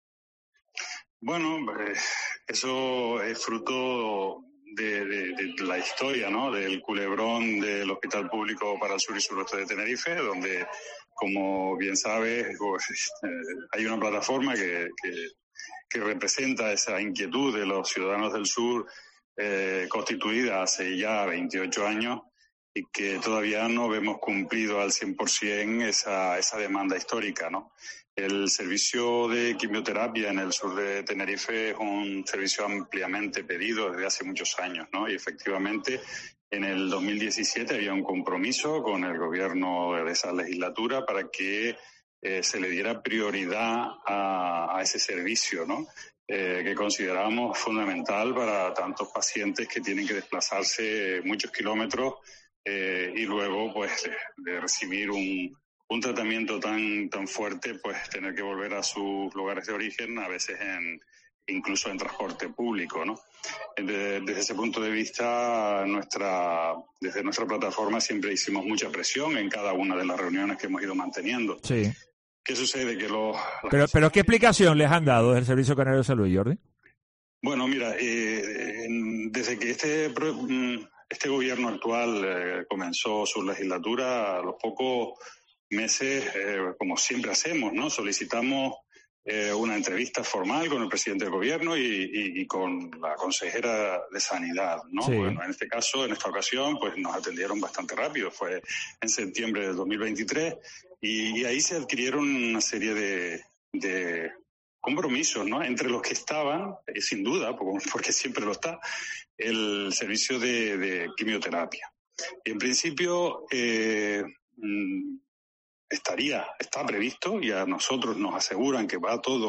Bueno, eh, eso es fruto de, de, de la historia, ¿no? Del culebrón del Hospital Público para el Sur y Suroeste de Tenerife, donde, como bien sabes, pues, eh, hay una plataforma que, que, que representa esa inquietud de los ciudadanos del sur, eh, constituida hace ya veintiocho años, y que todavía no vemos cumplido al cien por ciento esa, esa demanda histórica, ¿no? El servicio de quimioterapia en el sur de Tenerife es un servicio ampliamente pedido desde hace muchos años, ¿no? Y efectivamente, en el dos mil diecisiete había un compromiso con el gobierno de esa legislatura para que eh, se le diera prioridad a, a ese servicio, ¿no? Eh, que consideramos fundamental para tantos pacientes que tienen que desplazarse muchos kilómetros eh, y luego, pues, de, de recibir un un tratamiento tan tan fuerte, pues tener que volver a sus lugares de origen, a veces en incluso en transporte público, ¿no? Desde, desde ese punto de vista, nuestra desde nuestra plataforma siempre hicimos mucha presión en cada una de las reuniones que hemos ido manteniendo. Sí. ¿Qué sucede? Que los... Pero, pero ¿qué explicación les han dado del Servicio Canario de Salud, Jordi? Bueno, mira, eh, desde que este este gobierno actual eh, comenzó su legislatura, a los pocos meses, eh, como siempre hacemos, ¿no? Solicitamos eh, una entrevista formal con el presidente del gobierno y, y, y con la consejera de Sanidad, ¿no? Sí. Bueno, en este caso, en esta ocasión, pues nos atendieron bastante rápido. Fue en septiembre del dos mil veintitrés y, y ahí se adquirieron una serie de, de compromisos, ¿no? Entre los que estaban, eh, sin duda, porque, porque siempre lo está, el servicio de, de quimioterapia. Y en principio, eh, estaría, está previsto y a nosotros nos aseguran que va todo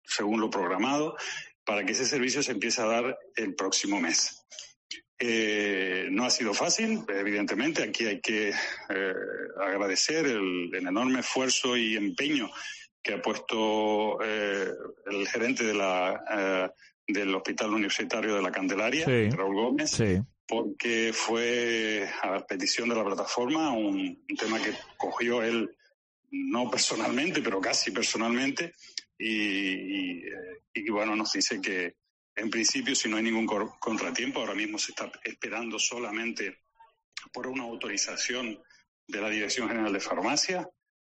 según lo programado, para que ese servicio se empiece a dar el próximo mes. Eh, no ha sido fácil, evidentemente. Aquí hay que eh, agradecer el, el enorme esfuerzo y empeño que ha puesto eh, el gerente de la, eh, del Hospital Universitario de la Candelaria, sí. Raúl Gómez, sí. porque fue a petición de la plataforma un, un tema que cogió él, no personalmente, pero casi personalmente, y, y, y bueno, nos dice que en principio, si no hay ningún contratiempo, ahora mismo se está esperando solamente por una autorización de la Dirección General de Farmacia,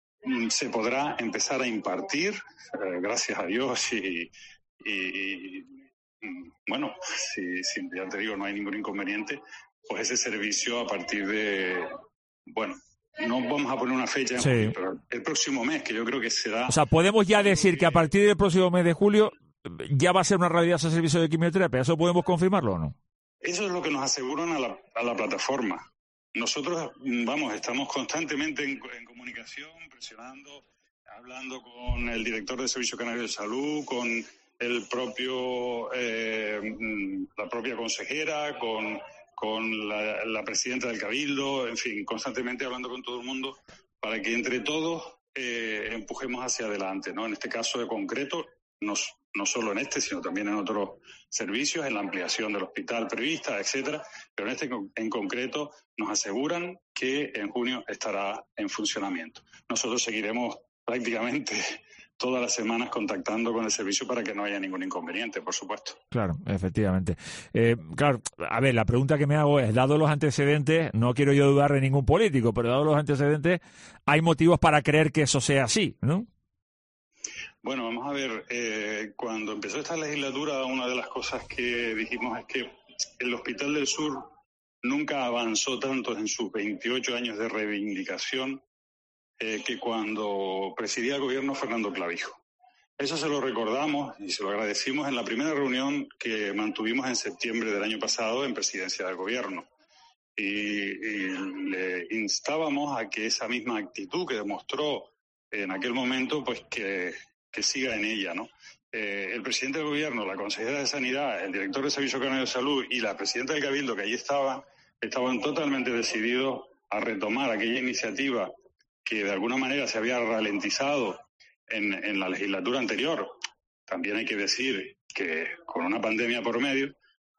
se podrá empezar a impartir, eh, gracias a Dios, y, y, y bueno, si, si ya te digo, no hay ningún inconveniente, pues ese servicio a partir de, bueno, no vamos a poner una fecha, sí. pero el próximo mes, que yo creo que será... O sea, podemos ya decir que a partir del próximo mes de julio ya va a ser una realidad ese servicio de quimioterapia. ¿Eso podemos confirmarlo o no? Eso es lo que nos aseguran a la, a la plataforma. Nosotros, vamos, estamos constantemente en, en comunicación, presionando, hablando con el director del Servicio Canario de Salud, con el propio, eh, la propia consejera, con, con la, la presidenta del Cabildo, en fin, constantemente hablando con todo el mundo para que entre todos eh, empujemos hacia adelante, ¿no? En este caso de concreto, nos no solo en este, sino también en otros servicios, en la ampliación del hospital prevista, etcétera, pero en este en concreto nos aseguran que en junio estará en funcionamiento. Nosotros seguiremos prácticamente todas las semanas contactando con el servicio para que no haya ningún inconveniente, por supuesto. Claro, efectivamente. Eh, claro, a ver, la pregunta que me hago es, dado los antecedentes, no quiero yo dudar de ningún político, pero dado los antecedentes, hay motivos para creer que eso sea así, ¿no? Bueno, vamos a ver, eh, cuando empezó esta legislatura, una de las cosas que dijimos es que el Hospital del Sur nunca avanzó tanto en sus veintiocho años de reivindicación eh, que cuando presidía el gobierno Fernando Clavijo. Eso se lo recordamos y se lo agradecimos en la primera reunión que mantuvimos en septiembre del año pasado en presidencia del gobierno. Y, y le instábamos a que esa misma actitud que demostró en aquel momento, pues que... que siga en ella, ¿no? Eh, el presidente del gobierno, la consejera de Sanidad, el director del Servicio Canario de Salud y la presidenta del Cabildo, que allí estaban, estaban totalmente decididos a retomar aquella iniciativa que de alguna manera se había ralentizado en, en la legislatura anterior. También hay que decir que con una pandemia por medio,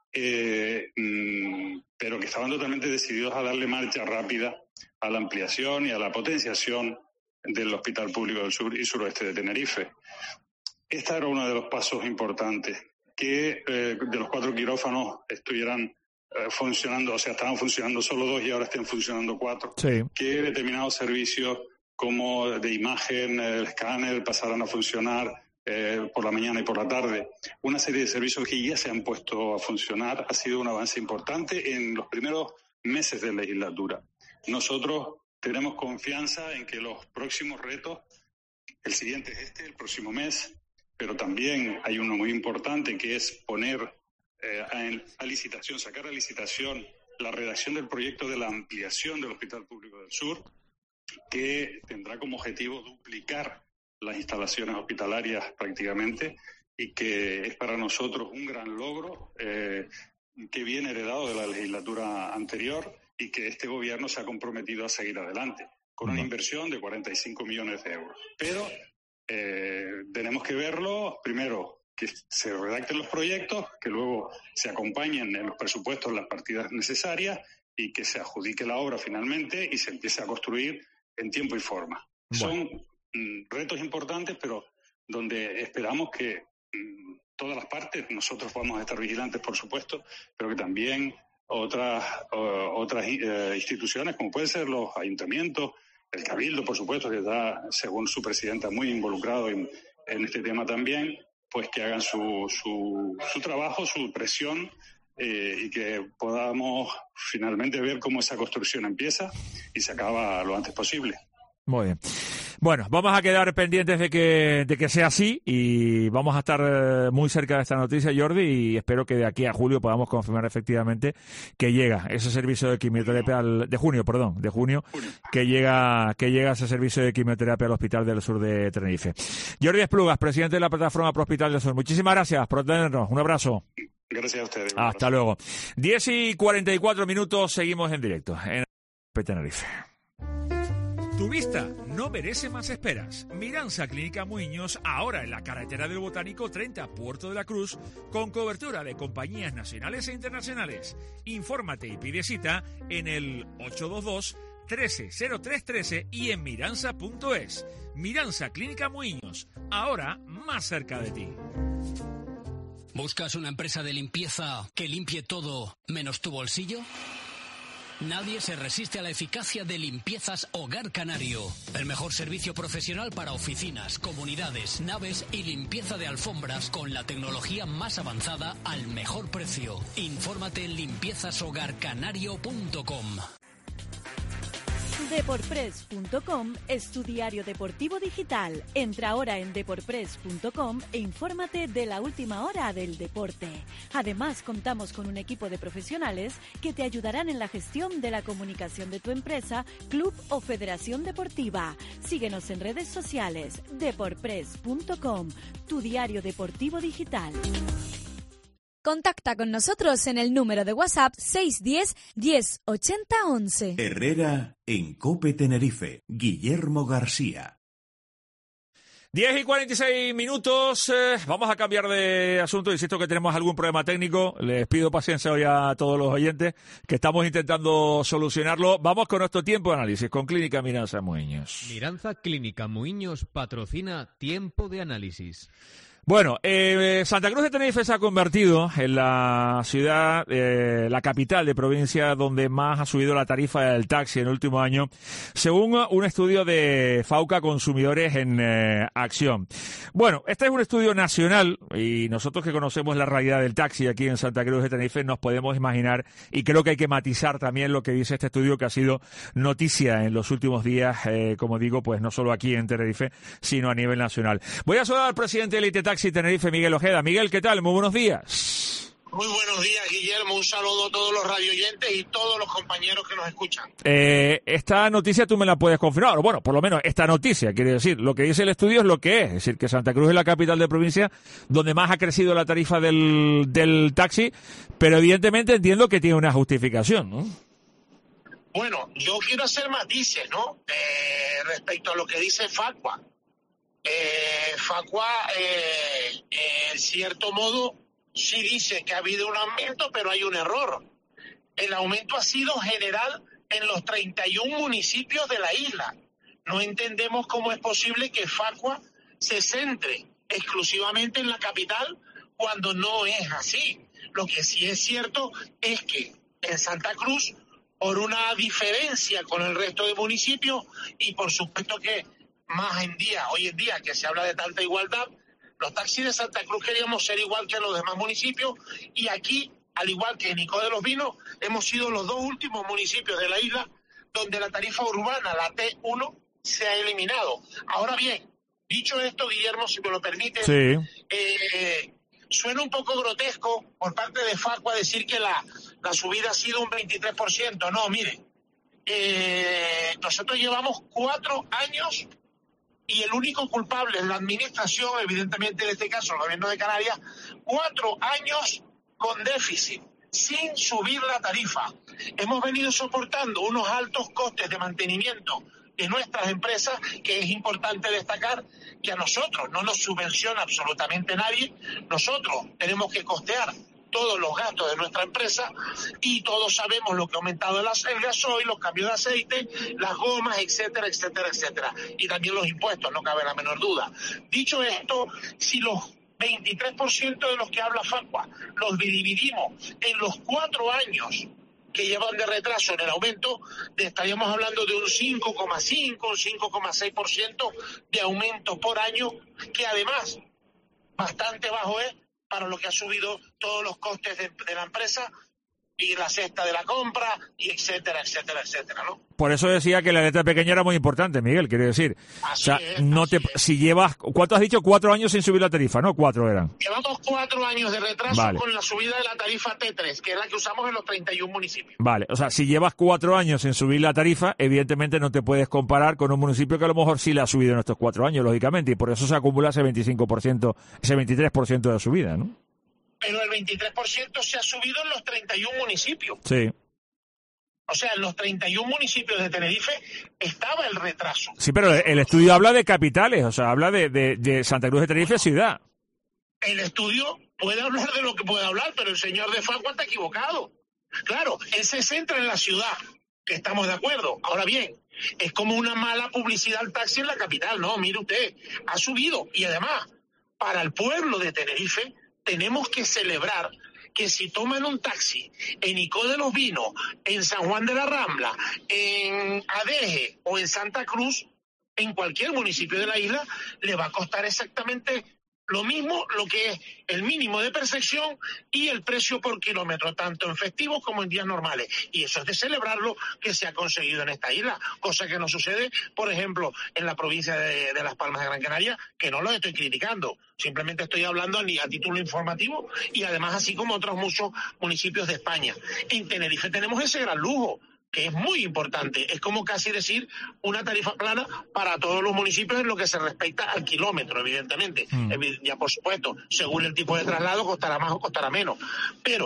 eh, mmm, pero que estaban totalmente decididos a darle marcha rápida a la ampliación y a la potenciación del Hospital Público del Sur y Suroeste de Tenerife. Este era uno de los pasos importantes, que eh, de los cuatro quirófanos estuvieran eh, funcionando, o sea, estaban funcionando solo dos y ahora estén funcionando cuatro. Sí. Que determinados servicios como de imagen, el escáner, pasaran a funcionar eh, por la mañana y por la tarde. Una serie de servicios que ya se han puesto a funcionar ha sido un avance importante en los primeros meses de legislatura. Nosotros tenemos confianza en que los próximos retos, el siguiente es este, el próximo mes, pero también hay uno muy importante que es poner eh, a, a licitación, sacar a licitación la redacción del proyecto de la ampliación del Hospital Público del Sur, que tendrá como objetivo duplicar las instalaciones hospitalarias prácticamente y que es para nosotros un gran logro eh, que viene heredado de la legislatura anterior y que este gobierno se ha comprometido a seguir adelante, con una inversión de cuarenta y cinco millones de euros. Pero eh, tenemos que verlo, primero, que se redacten los proyectos, que luego se acompañen en los presupuestos las partidas necesarias y que se adjudique la obra finalmente y se empiece a construir en tiempo y forma. Bueno. Son mm, retos importantes, pero donde esperamos que mm, todas las partes, nosotros vamos a estar vigilantes, por supuesto, pero que también otras uh, otras uh, instituciones, como pueden ser los ayuntamientos, el Cabildo, por supuesto, que está, según su presidenta, muy involucrado en, en este tema también, pues que hagan su, su, su trabajo, su presión, eh, y que podamos finalmente ver cómo esa construcción empieza y se acaba lo antes posible. Muy bien. Bueno, vamos a quedar pendientes de que, de que sea así y vamos a estar eh, muy cerca de esta noticia, Jordi, y espero que de aquí a julio podamos confirmar efectivamente que llega ese servicio de quimioterapia al, de junio, perdón, de junio, que llega que llega ese servicio de quimioterapia al Hospital del Sur de Tenerife. Jordi Esplugas, presidente de la plataforma Pro Hospital del Sur. Muchísimas gracias por tenernos. Un abrazo. Gracias a ustedes. Hasta luego. diez y cuarenta y cuatro minutos, seguimos en directo en Tenerife. Tu vista no merece más esperas. Miranza Clínica Muiños, ahora en la carretera del Botánico treinta, Puerto de la Cruz, con cobertura de compañías nacionales e internacionales. Infórmate y pide cita en el ocho dos dos, trece cero tres trece y en miranza punto es. Miranza Clínica Muiños, ahora más cerca de ti. ¿Buscas una empresa de limpieza que limpie todo menos tu bolsillo? Nadie se resiste a la eficacia de Limpiezas Hogar Canario. El mejor servicio profesional para oficinas, comunidades, naves y limpieza de alfombras con la tecnología más avanzada al mejor precio. Infórmate en limpiezas hogar canario punto com. Deporpress punto com es tu diario deportivo digital. Entra ahora en deporpress punto com e infórmate de la última hora del deporte. Además, contamos con un equipo de profesionales que te ayudarán en la gestión de la comunicación de tu empresa, club o federación deportiva. Síguenos en redes sociales. Deporpress punto com, tu diario deportivo digital. Contacta con nosotros en el número de WhatsApp seis uno cero, diez, ochenta, once. Herrera en COPE Tenerife. Guillermo García. diez y cuarenta y seis minutos, eh, vamos a cambiar de asunto. Insisto que tenemos algún problema técnico. Les pido paciencia hoy a todos los oyentes, que estamos intentando solucionarlo. Vamos con nuestro tiempo de análisis, con Clínica Miranza Muiños. Miranza Clínica Muiños patrocina Tiempo de Análisis. Bueno, eh, Santa Cruz de Tenerife se ha convertido en la ciudad, eh, la capital de provincia donde más ha subido la tarifa del taxi en el último año, según un estudio de Fauca Consumidores en eh, Acción. Bueno, este es un estudio nacional y nosotros que conocemos la realidad del taxi aquí en Santa Cruz de Tenerife nos podemos imaginar, y creo que hay que matizar también lo que dice este estudio, que ha sido noticia en los últimos días, eh, como digo, pues no solo aquí en Tenerife, sino a nivel nacional. Voy a saludar al presidente de Elite Taxi Tenerife, Miguel Ojeda. Miguel, ¿qué tal? Muy buenos días. Muy buenos días, Guillermo. Un saludo a todos los radioyentes y todos los compañeros que nos escuchan. Eh, esta noticia tú me la puedes confirmar. Bueno, por lo menos esta noticia, quiere decir, lo que dice el estudio es lo que es. Es decir, que Santa Cruz es la capital de provincia donde más ha crecido la tarifa del, del taxi, pero evidentemente entiendo que tiene una justificación, ¿no? Bueno, yo quiero hacer matices, ¿no? Eh, respecto a lo que dice Facua. Eh, Facua, eh, eh, en cierto modo, sí dice que ha habido un aumento, pero hay un error. El aumento ha sido general en los treinta y un municipios de la isla. No entendemos cómo es posible que Facua se centre exclusivamente en la capital cuando no es así. Lo que sí es cierto es que en Santa Cruz, por una diferencia con el resto de municipios, y por supuesto que más en día, hoy en día que se habla de tanta igualdad, los taxis de Santa Cruz queríamos ser igual que los demás municipios, y aquí, al igual que en Icó de los Vinos, hemos sido los dos últimos municipios de la isla donde la tarifa urbana, la T uno, se ha eliminado. Ahora bien, dicho esto, Guillermo, si me lo permite, sí. eh, suena un poco grotesco por parte de Facua decir que la, la subida ha sido un veintitrés por ciento. No, mire, eh, nosotros llevamos cuatro años y el único culpable es la administración, evidentemente en este caso el gobierno de Canarias, cuatro años con déficit, sin subir la tarifa. Hemos venido soportando unos altos costes de mantenimiento de nuestras empresas, que es importante destacar que a nosotros no nos subvenciona absolutamente nadie. Nosotros tenemos que costear todos los gastos de nuestra empresa y todos sabemos lo que ha aumentado el gasoil, los cambios de aceite, las gomas, etcétera, etcétera, etcétera. Y también los impuestos, no cabe la menor duda. Dicho esto, si los veintitrés por ciento de los que habla Facua los dividimos en los cuatro años que llevan de retraso en el aumento, estaríamos hablando de un cinco coma cinco, un cinco coma seis por ciento de aumento por año, que además bastante bajo es para lo que ha subido todos los costes de, de la empresa, y la cesta de la compra, y etcétera, etcétera, etcétera, ¿no? Por eso decía que la letra pequeña era muy importante, Miguel, quiero decir. Así o sea, es, no te, si llevas, ¿cuánto has dicho? Cuatro años sin subir la tarifa, ¿no? Cuatro eran. Llevamos cuatro años de retraso Vale. con la subida de la tarifa T tres, que es la que usamos en los treinta y un municipios. Vale, o sea, si llevas cuatro años sin subir la tarifa, evidentemente no te puedes comparar con un municipio que a lo mejor sí la ha subido en estos cuatro años, lógicamente, y por eso se acumula ese veinticinco por ciento, ese veintitrés por ciento de subida, ¿no? Pero el veintitrés por ciento se ha subido en los treinta y un municipios. Sí. O sea, en los treinta y un municipios de Tenerife estaba el retraso. Sí, pero el estudio habla de capitales, o sea, habla de, de, de Santa Cruz de Tenerife ciudad. El estudio puede hablar de lo que puede hablar, pero el señor de Facua está equivocado. Claro, él se centra en la ciudad, que estamos de acuerdo. Ahora bien, es como una mala publicidad al taxi en la capital. No, mire usted, ha subido. Y además, para el pueblo de Tenerife, tenemos que celebrar que si toman un taxi en Icó de los Vinos, en San Juan de la Rambla, en Adeje o en Santa Cruz, en cualquier municipio de la isla, le va a costar exactamente lo mismo, lo que es el mínimo de percepción y el precio por kilómetro, tanto en festivos como en días normales. Y eso es de celebrarlo que se ha conseguido en esta isla, cosa que no sucede, por ejemplo, en la provincia de, de Las Palmas de Gran Canaria, que no lo estoy criticando, simplemente estoy hablando a, a título informativo y además así como otros muchos municipios de España. En Tenerife tenemos ese gran lujo, que es muy importante. Es como casi decir una tarifa plana para todos los municipios en lo que se respecta al kilómetro, evidentemente. Mm. Ya por supuesto, según el tipo de traslado, costará más o costará menos. Pero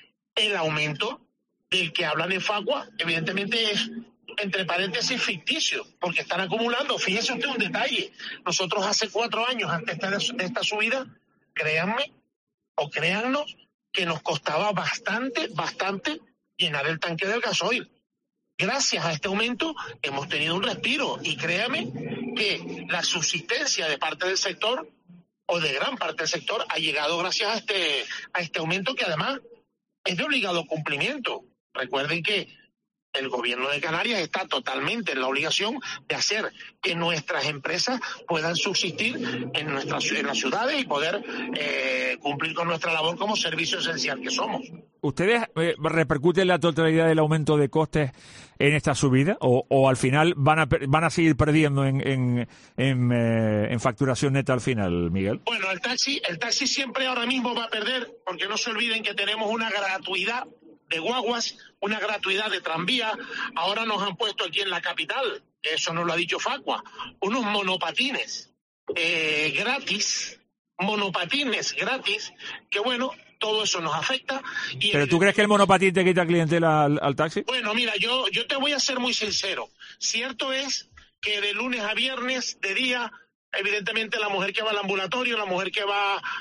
el aumento del que hablan en Facua, evidentemente es, entre paréntesis, ficticio, porque están acumulando. Fíjese usted un detalle. Nosotros hace cuatro años, antes de esta subida, créanme, o créannos, que nos costaba bastante, bastante llenar el tanque del gasoil. Gracias a este aumento hemos tenido un respiro y créame que la subsistencia de parte del sector o de gran parte del sector ha llegado gracias a este, a este aumento que además es de obligado cumplimiento. Recuerden que el gobierno de Canarias está totalmente en la obligación de hacer que nuestras empresas puedan subsistir en nuestras en las ciudades y poder eh, cumplir con nuestra labor como servicio esencial que somos. ¿Ustedes eh, repercuten la totalidad del aumento de costes en esta subida o, o al final van a van a seguir perdiendo en en, en, eh, en facturación neta al final, Miguel? Bueno, el taxi el taxi siempre ahora mismo va a perder, porque no se olviden que tenemos una gratuidad de guaguas, una gratuidad de tranvía. Ahora nos han puesto aquí en la capital, eso nos lo ha dicho Facua, unos monopatines eh, gratis, monopatines gratis, que bueno, todo eso nos afecta. Y ¿Pero tú crees que el monopatín te quita clientela al, al taxi? Bueno, mira, yo, yo te voy a ser muy sincero. Cierto es que de lunes a viernes, de día, evidentemente la mujer que va al ambulatorio, la mujer que va a,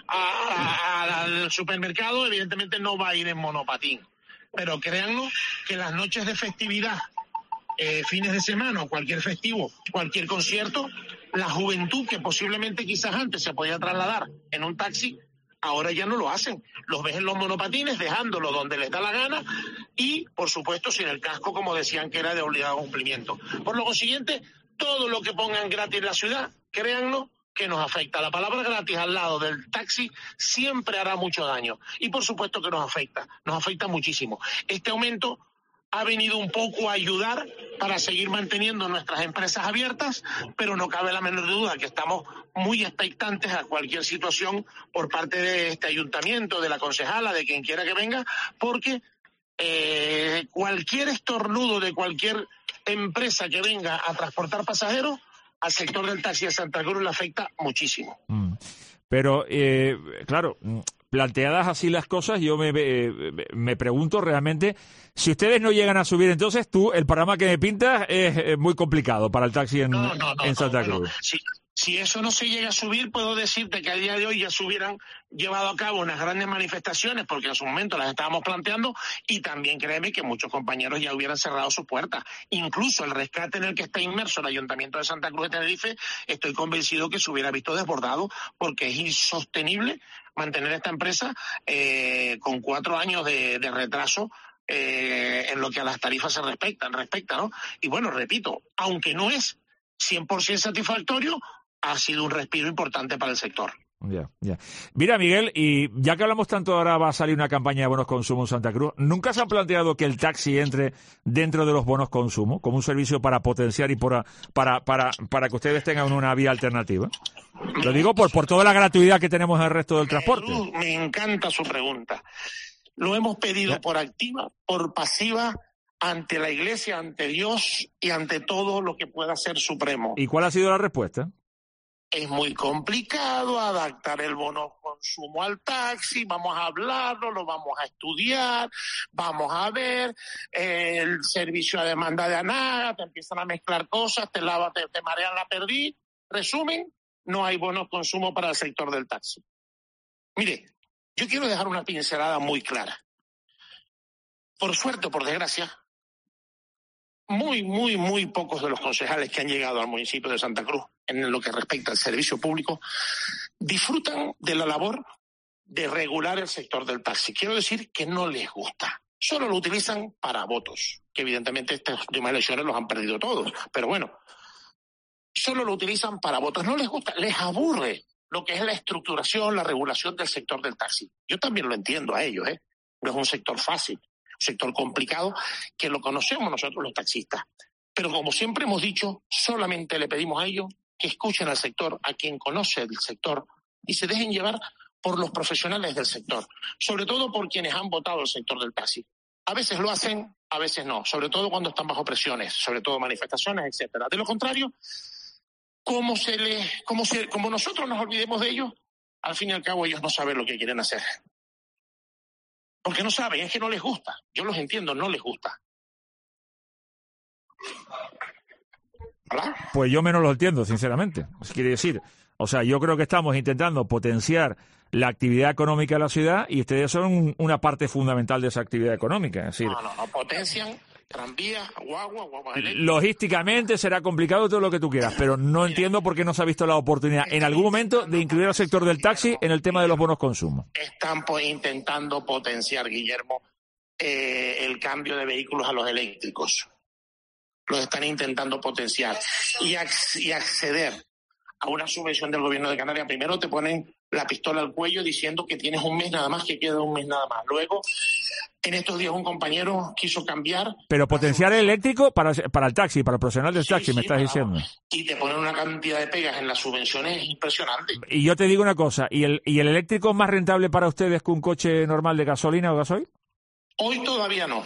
a, a, al supermercado, evidentemente no va a ir en monopatín. Pero créannos que las noches de festividad, eh, fines de semana o cualquier festivo, cualquier concierto, la juventud que posiblemente quizás antes se podía trasladar en un taxi, ahora ya no lo hacen. Los ves en los monopatines dejándolo donde les da la gana y, por supuesto, sin el casco, como decían que era de obligado cumplimiento. Por lo consiguiente, todo lo que pongan gratis en la ciudad, créannos, que nos afecta. La palabra gratis al lado del taxi siempre hará mucho daño. Y por supuesto que nos afecta, nos afecta muchísimo. Este aumento ha venido un poco a ayudar para seguir manteniendo nuestras empresas abiertas, pero no cabe la menor duda que estamos muy expectantes a cualquier situación por parte de este ayuntamiento, de la concejala, de quien quiera que venga, porque eh, cualquier estornudo de cualquier empresa que venga a transportar pasajeros al sector del taxi de Santa Cruz le afecta muchísimo. Mm. Pero, eh, claro, planteadas así las cosas, yo me, eh, me pregunto realmente, si ustedes no llegan a subir, entonces tú, el panorama que me pintas es, es muy complicado para el taxi en, no, no, no, en Santa no, Cruz. Bueno, si, si eso no se llega a subir, puedo decirte que a día de hoy ya se hubieran llevado a cabo unas grandes manifestaciones, porque en su momento las estábamos planteando, y también créeme que muchos compañeros ya hubieran cerrado sus puertas. Incluso el rescate en el que está inmerso el Ayuntamiento de Santa Cruz de Tenerife, estoy convencido que se hubiera visto desbordado, porque es insostenible mantener esta empresa eh, con cuatro años de, de retraso eh, en lo que a las tarifas se respecta, respecta, ¿no? Y bueno, repito, aunque no es cien por ciento satisfactorio, ha sido un respiro importante para el sector. Ya, ya. Mira, Miguel, y ya que hablamos tanto, ahora va a salir una campaña de bonos consumo en Santa Cruz. ¿Nunca se han planteado que el taxi entre dentro de los bonos consumo como un servicio para potenciar y para para para, para que ustedes tengan una vía alternativa? Lo digo por por toda la gratuididad que tenemos en el resto del transporte. Jesús, me encanta su pregunta. Lo hemos pedido ya. por activa, por pasiva, ante la Iglesia, ante Dios y ante todo lo que pueda ser supremo. ¿Y cuál ha sido la respuesta? Es muy complicado adaptar el bono consumo al taxi, vamos a hablarlo, lo vamos a estudiar, vamos a ver eh, el servicio a demanda de ANAGA, te empiezan a mezclar cosas, te, lava, te, te marean la perdí. Resumen, no hay bono consumo para el sector del taxi. Mire, yo quiero dejar una pincelada muy clara. Por suerte o por desgracia, muy, muy, muy pocos de los concejales que han llegado al municipio de Santa Cruz en lo que respecta al servicio público disfrutan de la labor de regular el sector del taxi. Quiero decir que no les gusta. Solo lo utilizan para votos, que evidentemente estas últimas elecciones los han perdido todos. Pero bueno, solo lo utilizan para votos. No les gusta, les aburre lo que es la estructuración, la regulación del sector del taxi. Yo también lo entiendo a ellos, ¿eh? No es un sector fácil. Sector complicado que lo conocemos nosotros los taxistas. Pero como siempre hemos dicho, solamente le pedimos a ellos que escuchen al sector, a quien conoce el sector, y se dejen llevar por los profesionales del sector, sobre todo por quienes han votado el sector del taxi. A veces lo hacen, a veces no, sobre todo cuando están bajo presiones, sobre todo manifestaciones, etcétera. De lo contrario, como se le, como se, como nosotros nos olvidemos de ellos, al fin y al cabo ellos no saben lo que quieren hacer. Porque no saben, es que no les gusta. Yo los entiendo, no les gusta. ¿Hola? Pues yo menos lo entiendo, sinceramente. Quiere decir, o sea, yo creo que estamos intentando potenciar la actividad económica de la ciudad y ustedes son una parte fundamental de esa actividad económica. Es decir, no, no, no, potencian tranvías, guagua, guagua eléctrica. Logísticamente será complicado todo lo que tú quieras, pero no Mira, entiendo por qué no se ha visto la oportunidad en algún momento de incluir al sector del taxi en el tema de los bonos consumo. Están pues intentando potenciar, Guillermo, eh, el cambio de vehículos a los eléctricos. Los están intentando potenciar y, ac- y acceder a una subvención del gobierno de Canarias. Primero te ponen la pistola al cuello diciendo que tienes un mes nada más, que queda un mes nada más. Luego, en estos días un compañero quiso cambiar. Pero potenciar el eléctrico para, para el taxi, para el profesional del sí, taxi, sí, me estás para, diciendo. Y te ponen una cantidad de pegas en las subvenciones impresionante. Y yo te digo una cosa, ¿y el, y el eléctrico es más rentable para ustedes que un coche normal de gasolina o gasoil? Hoy todavía no.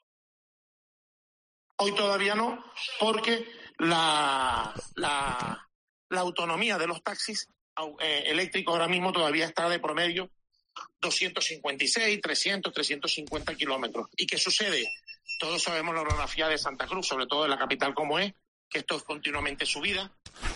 Hoy todavía no, porque la, la, la autonomía de los taxis eh, eléctricos ahora mismo todavía está de promedio doscientos cincuenta y seis, trescientos, trescientos cincuenta kilómetros. ¿Y qué sucede? Todos sabemos la orografía de Santa Cruz, sobre todo en la capital como es, que esto es continuamente subida,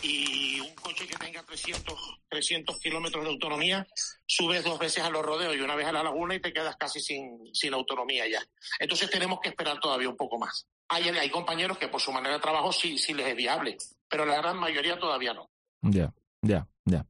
y un coche que tenga trescientos kilómetros de autonomía, subes dos veces a los rodeos y una vez a la laguna y te quedas casi sin, sin autonomía ya. Entonces tenemos que esperar todavía un poco más. Hay, hay compañeros que por su manera de trabajo sí, sí les es viable, pero la gran mayoría todavía no. Ya, ya, ya.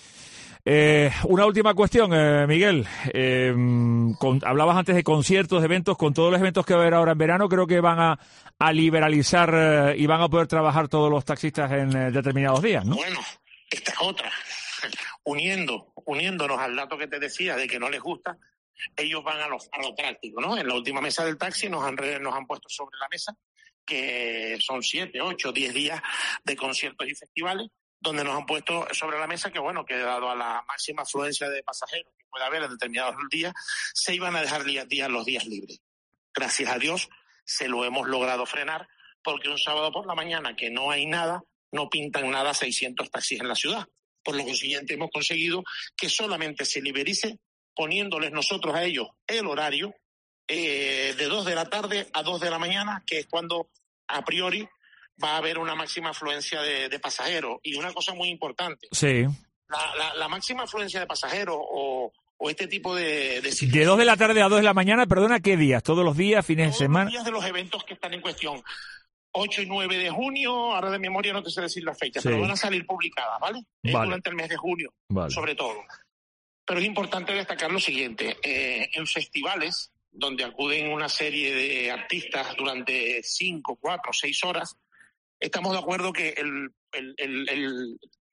Eh, una última cuestión, eh, Miguel. Eh, con, hablabas antes de conciertos, de eventos. Con todos los eventos que va a haber ahora en verano, creo que van a, a liberalizar eh, y van a poder trabajar todos los taxistas en eh, determinados días, ¿no? Bueno, esta es otra. Uniendo, uniéndonos al dato que te decía de que no les gusta, ellos van a lo, a lo práctico, ¿no? En la última mesa del taxi nos han, nos han puesto sobre la mesa que son siete, ocho, diez días de conciertos y festivales, donde nos han puesto sobre la mesa que, bueno, que dado a la máxima afluencia de pasajeros que puede haber en determinados días, se iban a dejar días, los días libres. Gracias a Dios se lo hemos logrado frenar, porque un sábado por la mañana que no hay nada, no pintan nada seiscientos taxis en la ciudad. Por lo consiguiente hemos conseguido que solamente se liberice poniéndoles nosotros a ellos el horario eh, de dos de la tarde a dos de la mañana, que es cuando a priori va a haber una máxima afluencia de, de pasajeros. Y una cosa muy importante. Sí. La, la, la máxima afluencia de pasajeros o, o este tipo de... De, de dos de la tarde a dos de la mañana, perdona, ¿qué días? ¿Todos los días, fines todos de semana? Todos los días de los eventos que están en cuestión. ocho y nueve de junio, ahora de memoria no te sé decir las fechas, sí, pero van a salir publicadas, ¿vale? Vale. Durante el mes de junio, vale, sobre todo. Pero es importante destacar lo siguiente. Eh, en festivales, donde acuden una serie de artistas durante cinco, cuatro, seis horas, estamos de acuerdo que el, el, el, el,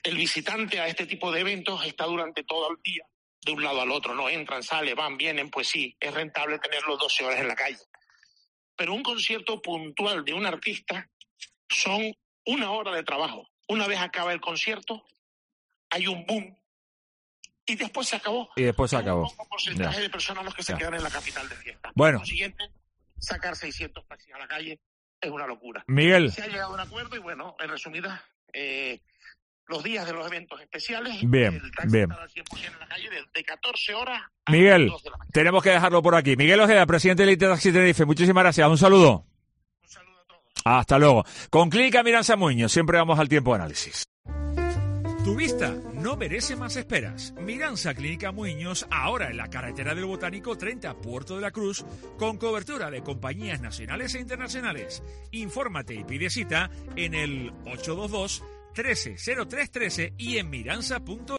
el visitante a este tipo de eventos está durante todo el día de un lado al otro, no entran, salen, van, vienen, pues sí, es rentable tenerlos doce horas en la calle. Pero un concierto puntual de un artista son una hora de trabajo. Una vez acaba el concierto, hay un boom y después se acabó. Y después se acabó. Un porcentaje Ya. de personas los que se Ya. quedan en la capital de fiesta. Bueno. Por consiguiente, sacar seiscientos taxis a la calle es una locura. Miguel. Se ha llegado a un acuerdo y bueno, en resumidas, eh, los días de los eventos especiales, Bien, el taxi bien. estará al cien por ciento en la calle de, de catorce horas a Miguel, las dos de la mañana. tenemos que dejarlo por aquí. Miguel Ojeda, presidente de Taxi Tenerife, muchísimas gracias. Un saludo. Un saludo a todos. Hasta luego. Con Clínica Miranza Muñoz, siempre vamos al tiempo de análisis. Tu vista no merece más esperas. Miranza Clínica Muñoz, ahora en la carretera del Botánico treinta, Puerto de la Cruz, con cobertura de compañías nacionales e internacionales. Infórmate y pide cita en el ocho dos dos, uno tres cero tres uno tres y en miranza punto es.